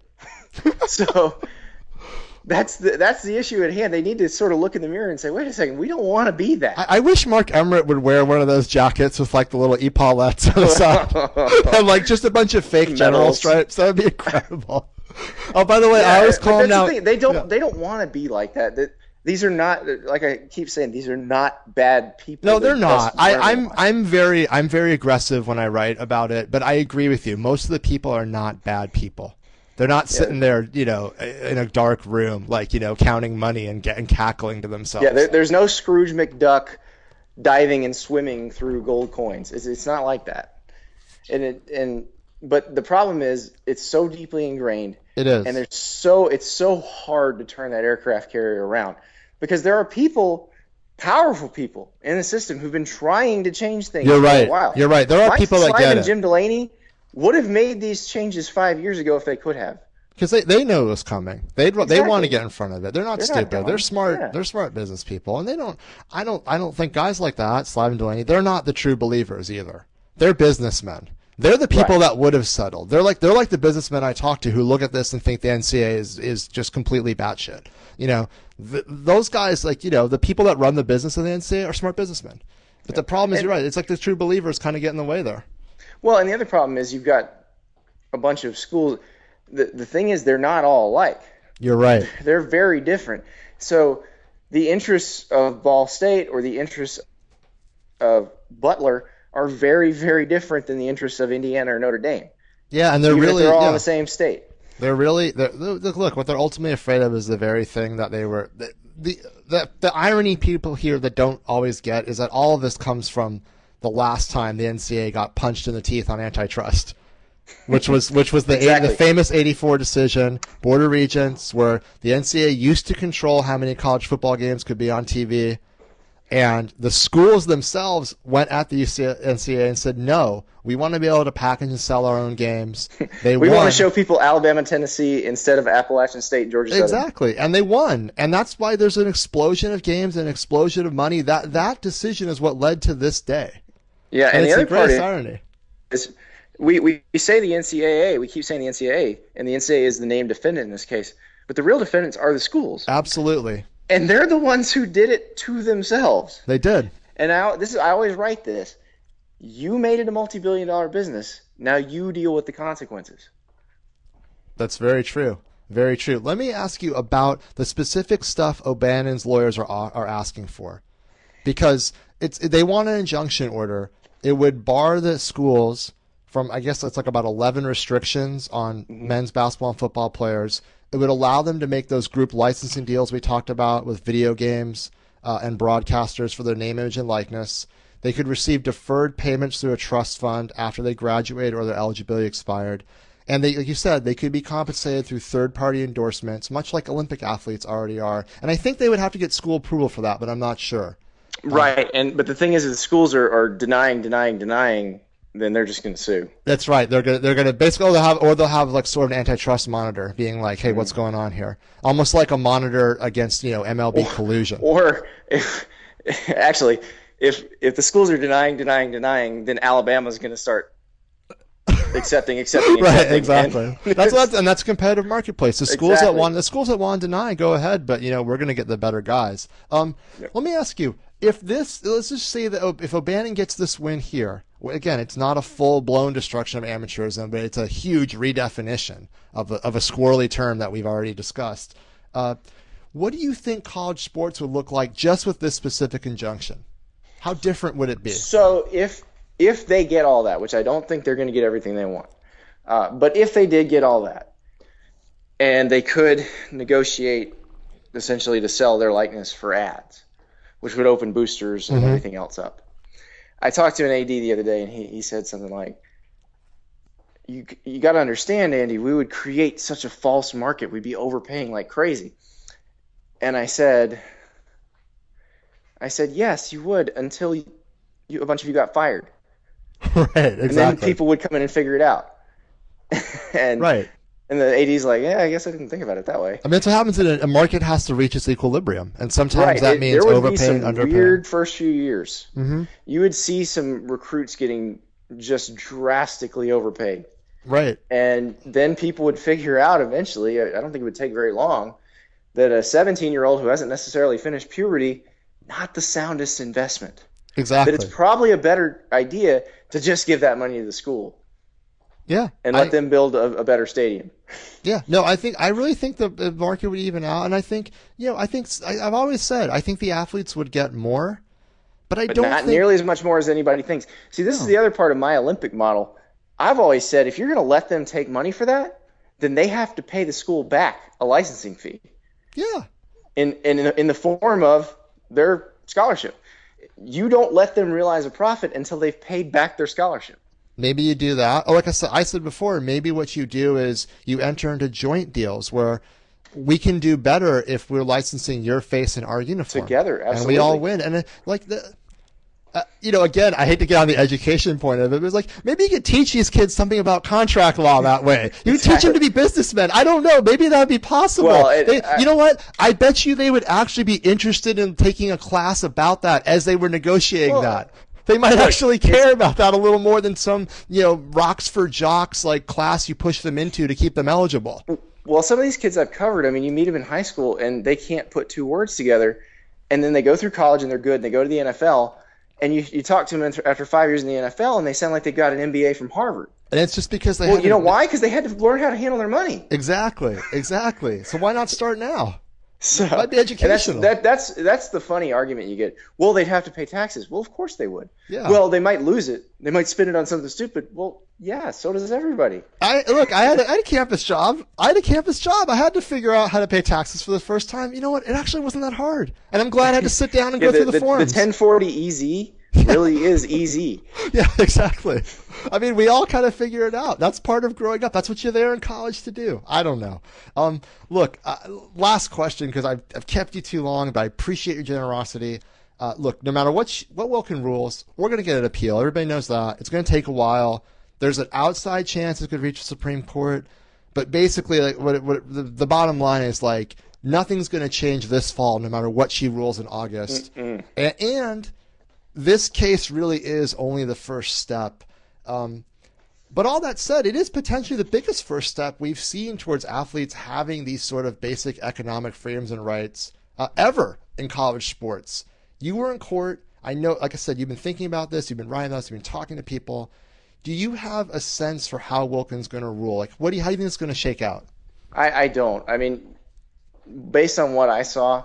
So that's the that's the issue at hand. They need to sort of look in the mirror and say, "Wait a second, we don't want to be that." I, I wish Mark Emmert would wear one of those jackets with like the little epaulettes on the side, and like just a bunch of fake general Medals. stripes. That would be incredible. Oh, by the way, Yeah, I always but call him that's the now. thing. They don't Yeah. they don't want to be like that. That these are not, like I keep saying, these are not bad people. No, they're not. just I, learning I'm a lot. I'm very I'm very aggressive when I write about it, but I agree with you. Most of the people are not bad people. They're not sitting there, you know, in a dark room, like, you know, counting money and getting cackling to themselves. Yeah, there, there's no Scrooge McDuck diving and swimming through gold coins. It's, it's not like that. And it and but the problem is it's so deeply ingrained. It is. And there's so it's so hard to turn that aircraft carrier around because there are people, powerful people in the system who've been trying to change things You're for right. a while. You're right. There are Mike people that Slive get and it. Jim Delaney would have made these changes five years ago if they could have. Because they, they know it was coming. They they Exactly. want to get in front of it. They're not They're not stupid. dumb. They're smart. Yeah. They're smart business people, and they don't. I don't. I don't think guys like that, Slive and Delaney, they're not the true believers either. They're businessmen. They're the people Right. that would have settled. They're like they're like the businessmen I talk to who look at this and think the N C A A is is just completely batshit. You know, th- those guys, like you know, the people that run the business of the N C A A are smart businessmen. But the problem is, And- you're right. It's like the true believers kind of get in the way there. Well, and the other problem is you've got a bunch of schools. The the thing is they're not all alike. You're right. They're very different. So the interests of Ball State or the interests of Butler are very, very different than the interests of Indiana or Notre Dame. Yeah, and they're Even if really they're all yeah. in the same state. They're really they're, look, look. What they're ultimately afraid of is the very thing that they were. The, the the the irony people here that don't always get is that all of this comes from the last time the N C A A got punched in the teeth on antitrust, which was which was the Exactly. the famous eighty-four decision, Board of Regents, where the N C A A used to control how many college football games could be on T V. And the schools themselves went at the N C A A and said, no, we want to be able to package and sell our own games. They We won. want to show people Alabama, Tennessee instead of Appalachian State and Georgia Southern. Exactly. And they won. And that's why there's an explosion of games, an explosion of money. That that decision is what led to this day. Yeah, and, And, the it's other the part greatest is, irony. is we, we, we say the N C A A, we keep saying the N C A A, and the N C A A is the named defendant in this case. But the real defendants are the schools. Absolutely. And they're the ones who did it to themselves. They did. And now this is I always write this. You made it a multi-billion dollar business. Now you deal with the consequences. That's very true. Very true. Let me ask you about the specific stuff O'Bannon's lawyers are are asking for, because it's they want an injunction order. It would bar the schools from, I guess it's like about eleven restrictions on mm-hmm. men's basketball and football players. It would allow them to make those group licensing deals we talked about with video games uh, and broadcasters for their name, image, and likeness. They could receive deferred payments through a trust fund after they graduate or their eligibility expired. And they, like you said, they could be compensated through third-party endorsements, much like Olympic athletes already are. And I think they would have to get school approval for that, but I'm not sure. Right, um, and but the thing is, if the schools are, are denying, denying, denying, then they're just going to sue. That's right. They're going they're going to basically they'll have or they'll have like sort of an antitrust monitor, being like, "Hey, mm-hmm. what's going on here?" Almost like a monitor against you know M L B or, collusion. Or if actually, if if the schools are denying, denying, denying, then Alabama's going to start. Accepting, accepting, accepting. Right, exactly. And that's what, and that's a competitive marketplace. The schools exactly. that want, the schools that want to deny, go ahead. But you know, we're going to get the better guys. Um, yep. Let me ask you, if this, let's just say that if O'Bannon gets this win here, again, it's not a full blown destruction of amateurism, but it's a huge redefinition of a, of a squirrely term that we've already discussed. Uh, what do you think college sports would look like just with this specific injunction? How different would it be? So if. If they get all that, which I don't think they're going to get everything they want, uh, but if they did get all that, and they could negotiate essentially to sell their likeness for ads, which would open boosters and mm-hmm. everything else up. I talked to an A D the other day, and he, he said something like, you you got to understand, Andy, we would create such a false market. We'd be overpaying like crazy. And I said, I said, yes, you would until you, you, a bunch of you got fired. Right, exactly. And then people would come in and figure it out. and right. And the A D's like, yeah, I guess I didn't think about it that way. I mean, that's what happens in a, a market has to reach its equilibrium, and sometimes right. that it, means there would overpaying, be some underpaying. Weird first few years. Mm-hmm. You would see some recruits getting just drastically overpaid. Right. And then people would figure out eventually, I don't think it would take very long, that a seventeen-year-old who hasn't necessarily finished puberty, not the soundest investment. Exactly. That it's probably a better idea to just give that money to the school. Yeah. And let I, them build a, a better stadium. Yeah. No, I think I really think the, the market would even out, and I think you know I think I, I've always said I think the athletes would get more, but I but don't not think... nearly as much more as anybody thinks. See, this no. is the other part of my Olympic model. I've always said if you're going to let them take money for that, then they have to pay the school back a licensing fee. Yeah. In in in the form of their scholarship. You don't let them realize a profit until they've paid back their scholarship. Maybe you do that. Oh, like I said, I said before, maybe what you do is you enter into joint deals where we can do better if we're licensing your face in our uniform together, absolutely, and we all win. And it, like the, uh, you know, again, I hate to get on the education point of it, but it's like maybe you could teach these kids something about contract law that way. You exactly. teach them to be businessmen. I don't know. Maybe that would be possible. Well, it, they, I, you know what? I bet you they would actually be interested in taking a class about that as they were negotiating well, that. They might look, actually care about that a little more than some, you know, rocks for jocks like class you push them into to keep them eligible. Well, some of these kids I've covered, I mean, you meet them in high school and they can't put two words together, and then they go through college and they're good and they go to the N F L. And you, you talk to them after five years in the N F L, and they sound like they got an M B A from Harvard. And it's just because they well, had you know to, why? Because they had to learn how to handle their money. Exactly, exactly. So why not start now? So it might be educational. That's, that, that's that's the funny argument you get. Well, they'd have to pay taxes. Well, of course they would. Yeah. Well, they might lose it. They might spend it on something stupid. Well, yeah. So does everybody. I look. I had a, I had a campus job. I had a campus job. I had to figure out how to pay taxes for the first time. You know what? It actually wasn't that hard, and I'm glad I had to sit down and yeah, go the, through the, the forms. The ten forty E Z really is easy. Yeah, exactly. I mean, we all kind of figure it out. That's part of growing up. That's what you're there in college to do. I don't know. Um, look, uh, last question, because I've, I've kept you too long, but I appreciate your generosity. Uh, look, no matter what sh- what Wilkin rules, we're going to get an appeal. Everybody knows that. It's going to take a while. There's an outside chance it could reach the Supreme Court. But basically, like, what, it, what it, the, the bottom line is, like, nothing's going to change this fall, no matter what she rules in August. And, and this case really is only the first step. Um, but all that said, it is potentially the biggest first step we've seen towards athletes having these sort of basic economic freedoms and rights uh, ever in college sports. You were in court. I know, like I said, you've been thinking about this, you've been writing about this, you've been talking to people. Do you have a sense for how Wilkins going to rule? Like, what do you, how do you think it's going to shake out? I, I don't. I mean, based on what I saw,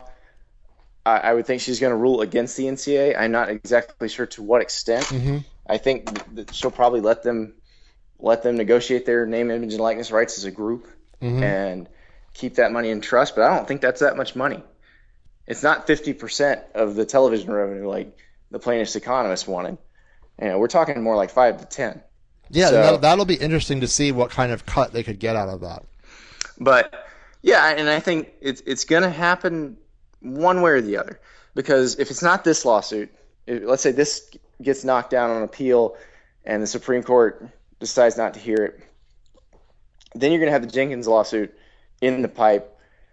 I, I would think she's going to rule against the N C A A. I'm not exactly sure to what extent. Mm-hmm. I think that she'll probably let them let them negotiate their name, image, and likeness rights as a group mm-hmm. and keep that money in trust. But I don't think that's that much money. It's not fifty percent of the television revenue like the plaintiff's economist wanted. You know, we're talking more like five to ten. Yeah, so, that'll, that'll be interesting to see what kind of cut they could get out of that. But yeah, and I think it's it's going to happen one way or the other, because if it's not this lawsuit, if, let's say this gets knocked down on appeal, and the Supreme Court decides not to hear it, then you're going to have the Jenkins lawsuit in the pipe.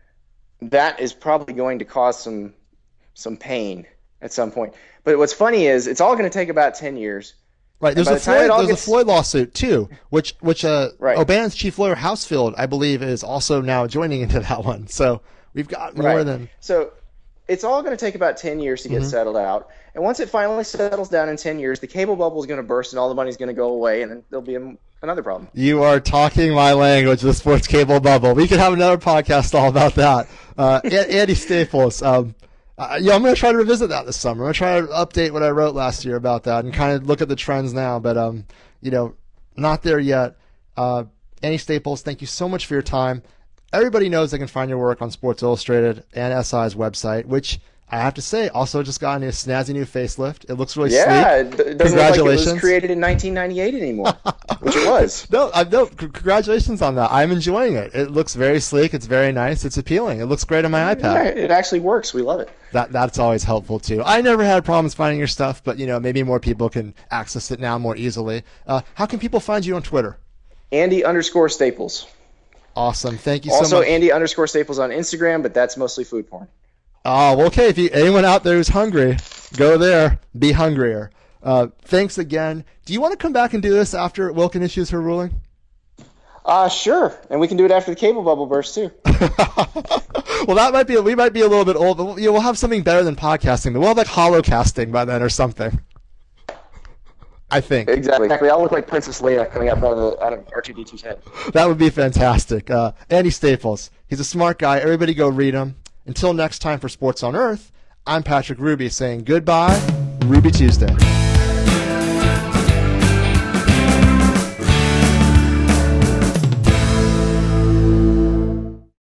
That is probably going to cause some some pain at some point. But what's funny is it's all going to take about ten years. Right. There's, a, the Floyd, there's gets... a Floyd lawsuit, too, which which uh, right. O'Bannon's chief lawyer, Housefield, I believe, is also now joining into that one. So we've got more right. than... So it's all going to take about ten years to get mm-hmm. settled out. And once it finally settles down in ten years, the cable bubble is going to burst and all the money is going to go away, and then there'll be a, another problem. You are talking my language, the sports cable bubble. We could have another podcast all about that. Uh, Andy Staples, um, uh, yeah, I'm going to try to revisit that this summer. I'm going to try to update what I wrote last year about that and kind of look at the trends now, but, um, you know, not there yet. Uh, Andy Staples, thank you so much for your time. Everybody knows they can find your work on Sports Illustrated and S I's website, which I have to say also just got a snazzy new facelift. It looks really yeah, sleek. Yeah, it doesn't look like it was created in nineteen ninety-eight anymore, which it was. No, I, no, congratulations on that. I'm enjoying it. It looks very sleek. It's very nice. It's appealing. It looks great on my iPad. Yeah, it actually works. We love it. That That's always helpful, too. I never had problems finding your stuff, but, you know, maybe more people can access it now more easily. Uh, how can people find you on Twitter? Andy underscore Staples. Awesome. Thank you also, so much. Also, Andy underscore Staples on Instagram, but that's mostly food porn. Oh, well, okay. If you, anyone out there who's hungry, go there. Be hungrier. Uh, thanks again. Do you want to come back and do this after Wilkin issues her ruling? Uh, sure. And we can do it after the cable bubble bursts, too. Well, that might be, we might be a little bit old, but you know, we'll have something better than podcasting. We'll have like holocasting by then or something. I think. Exactly. Exactly. I'll look like Princess Leia coming out of, out of R two D two's head. That would be fantastic. Uh, Andy Staples. He's a smart guy. Everybody go read him. Until next time for Sports on Earth, I'm Patrick Ruby saying goodbye, Ruby Tuesday.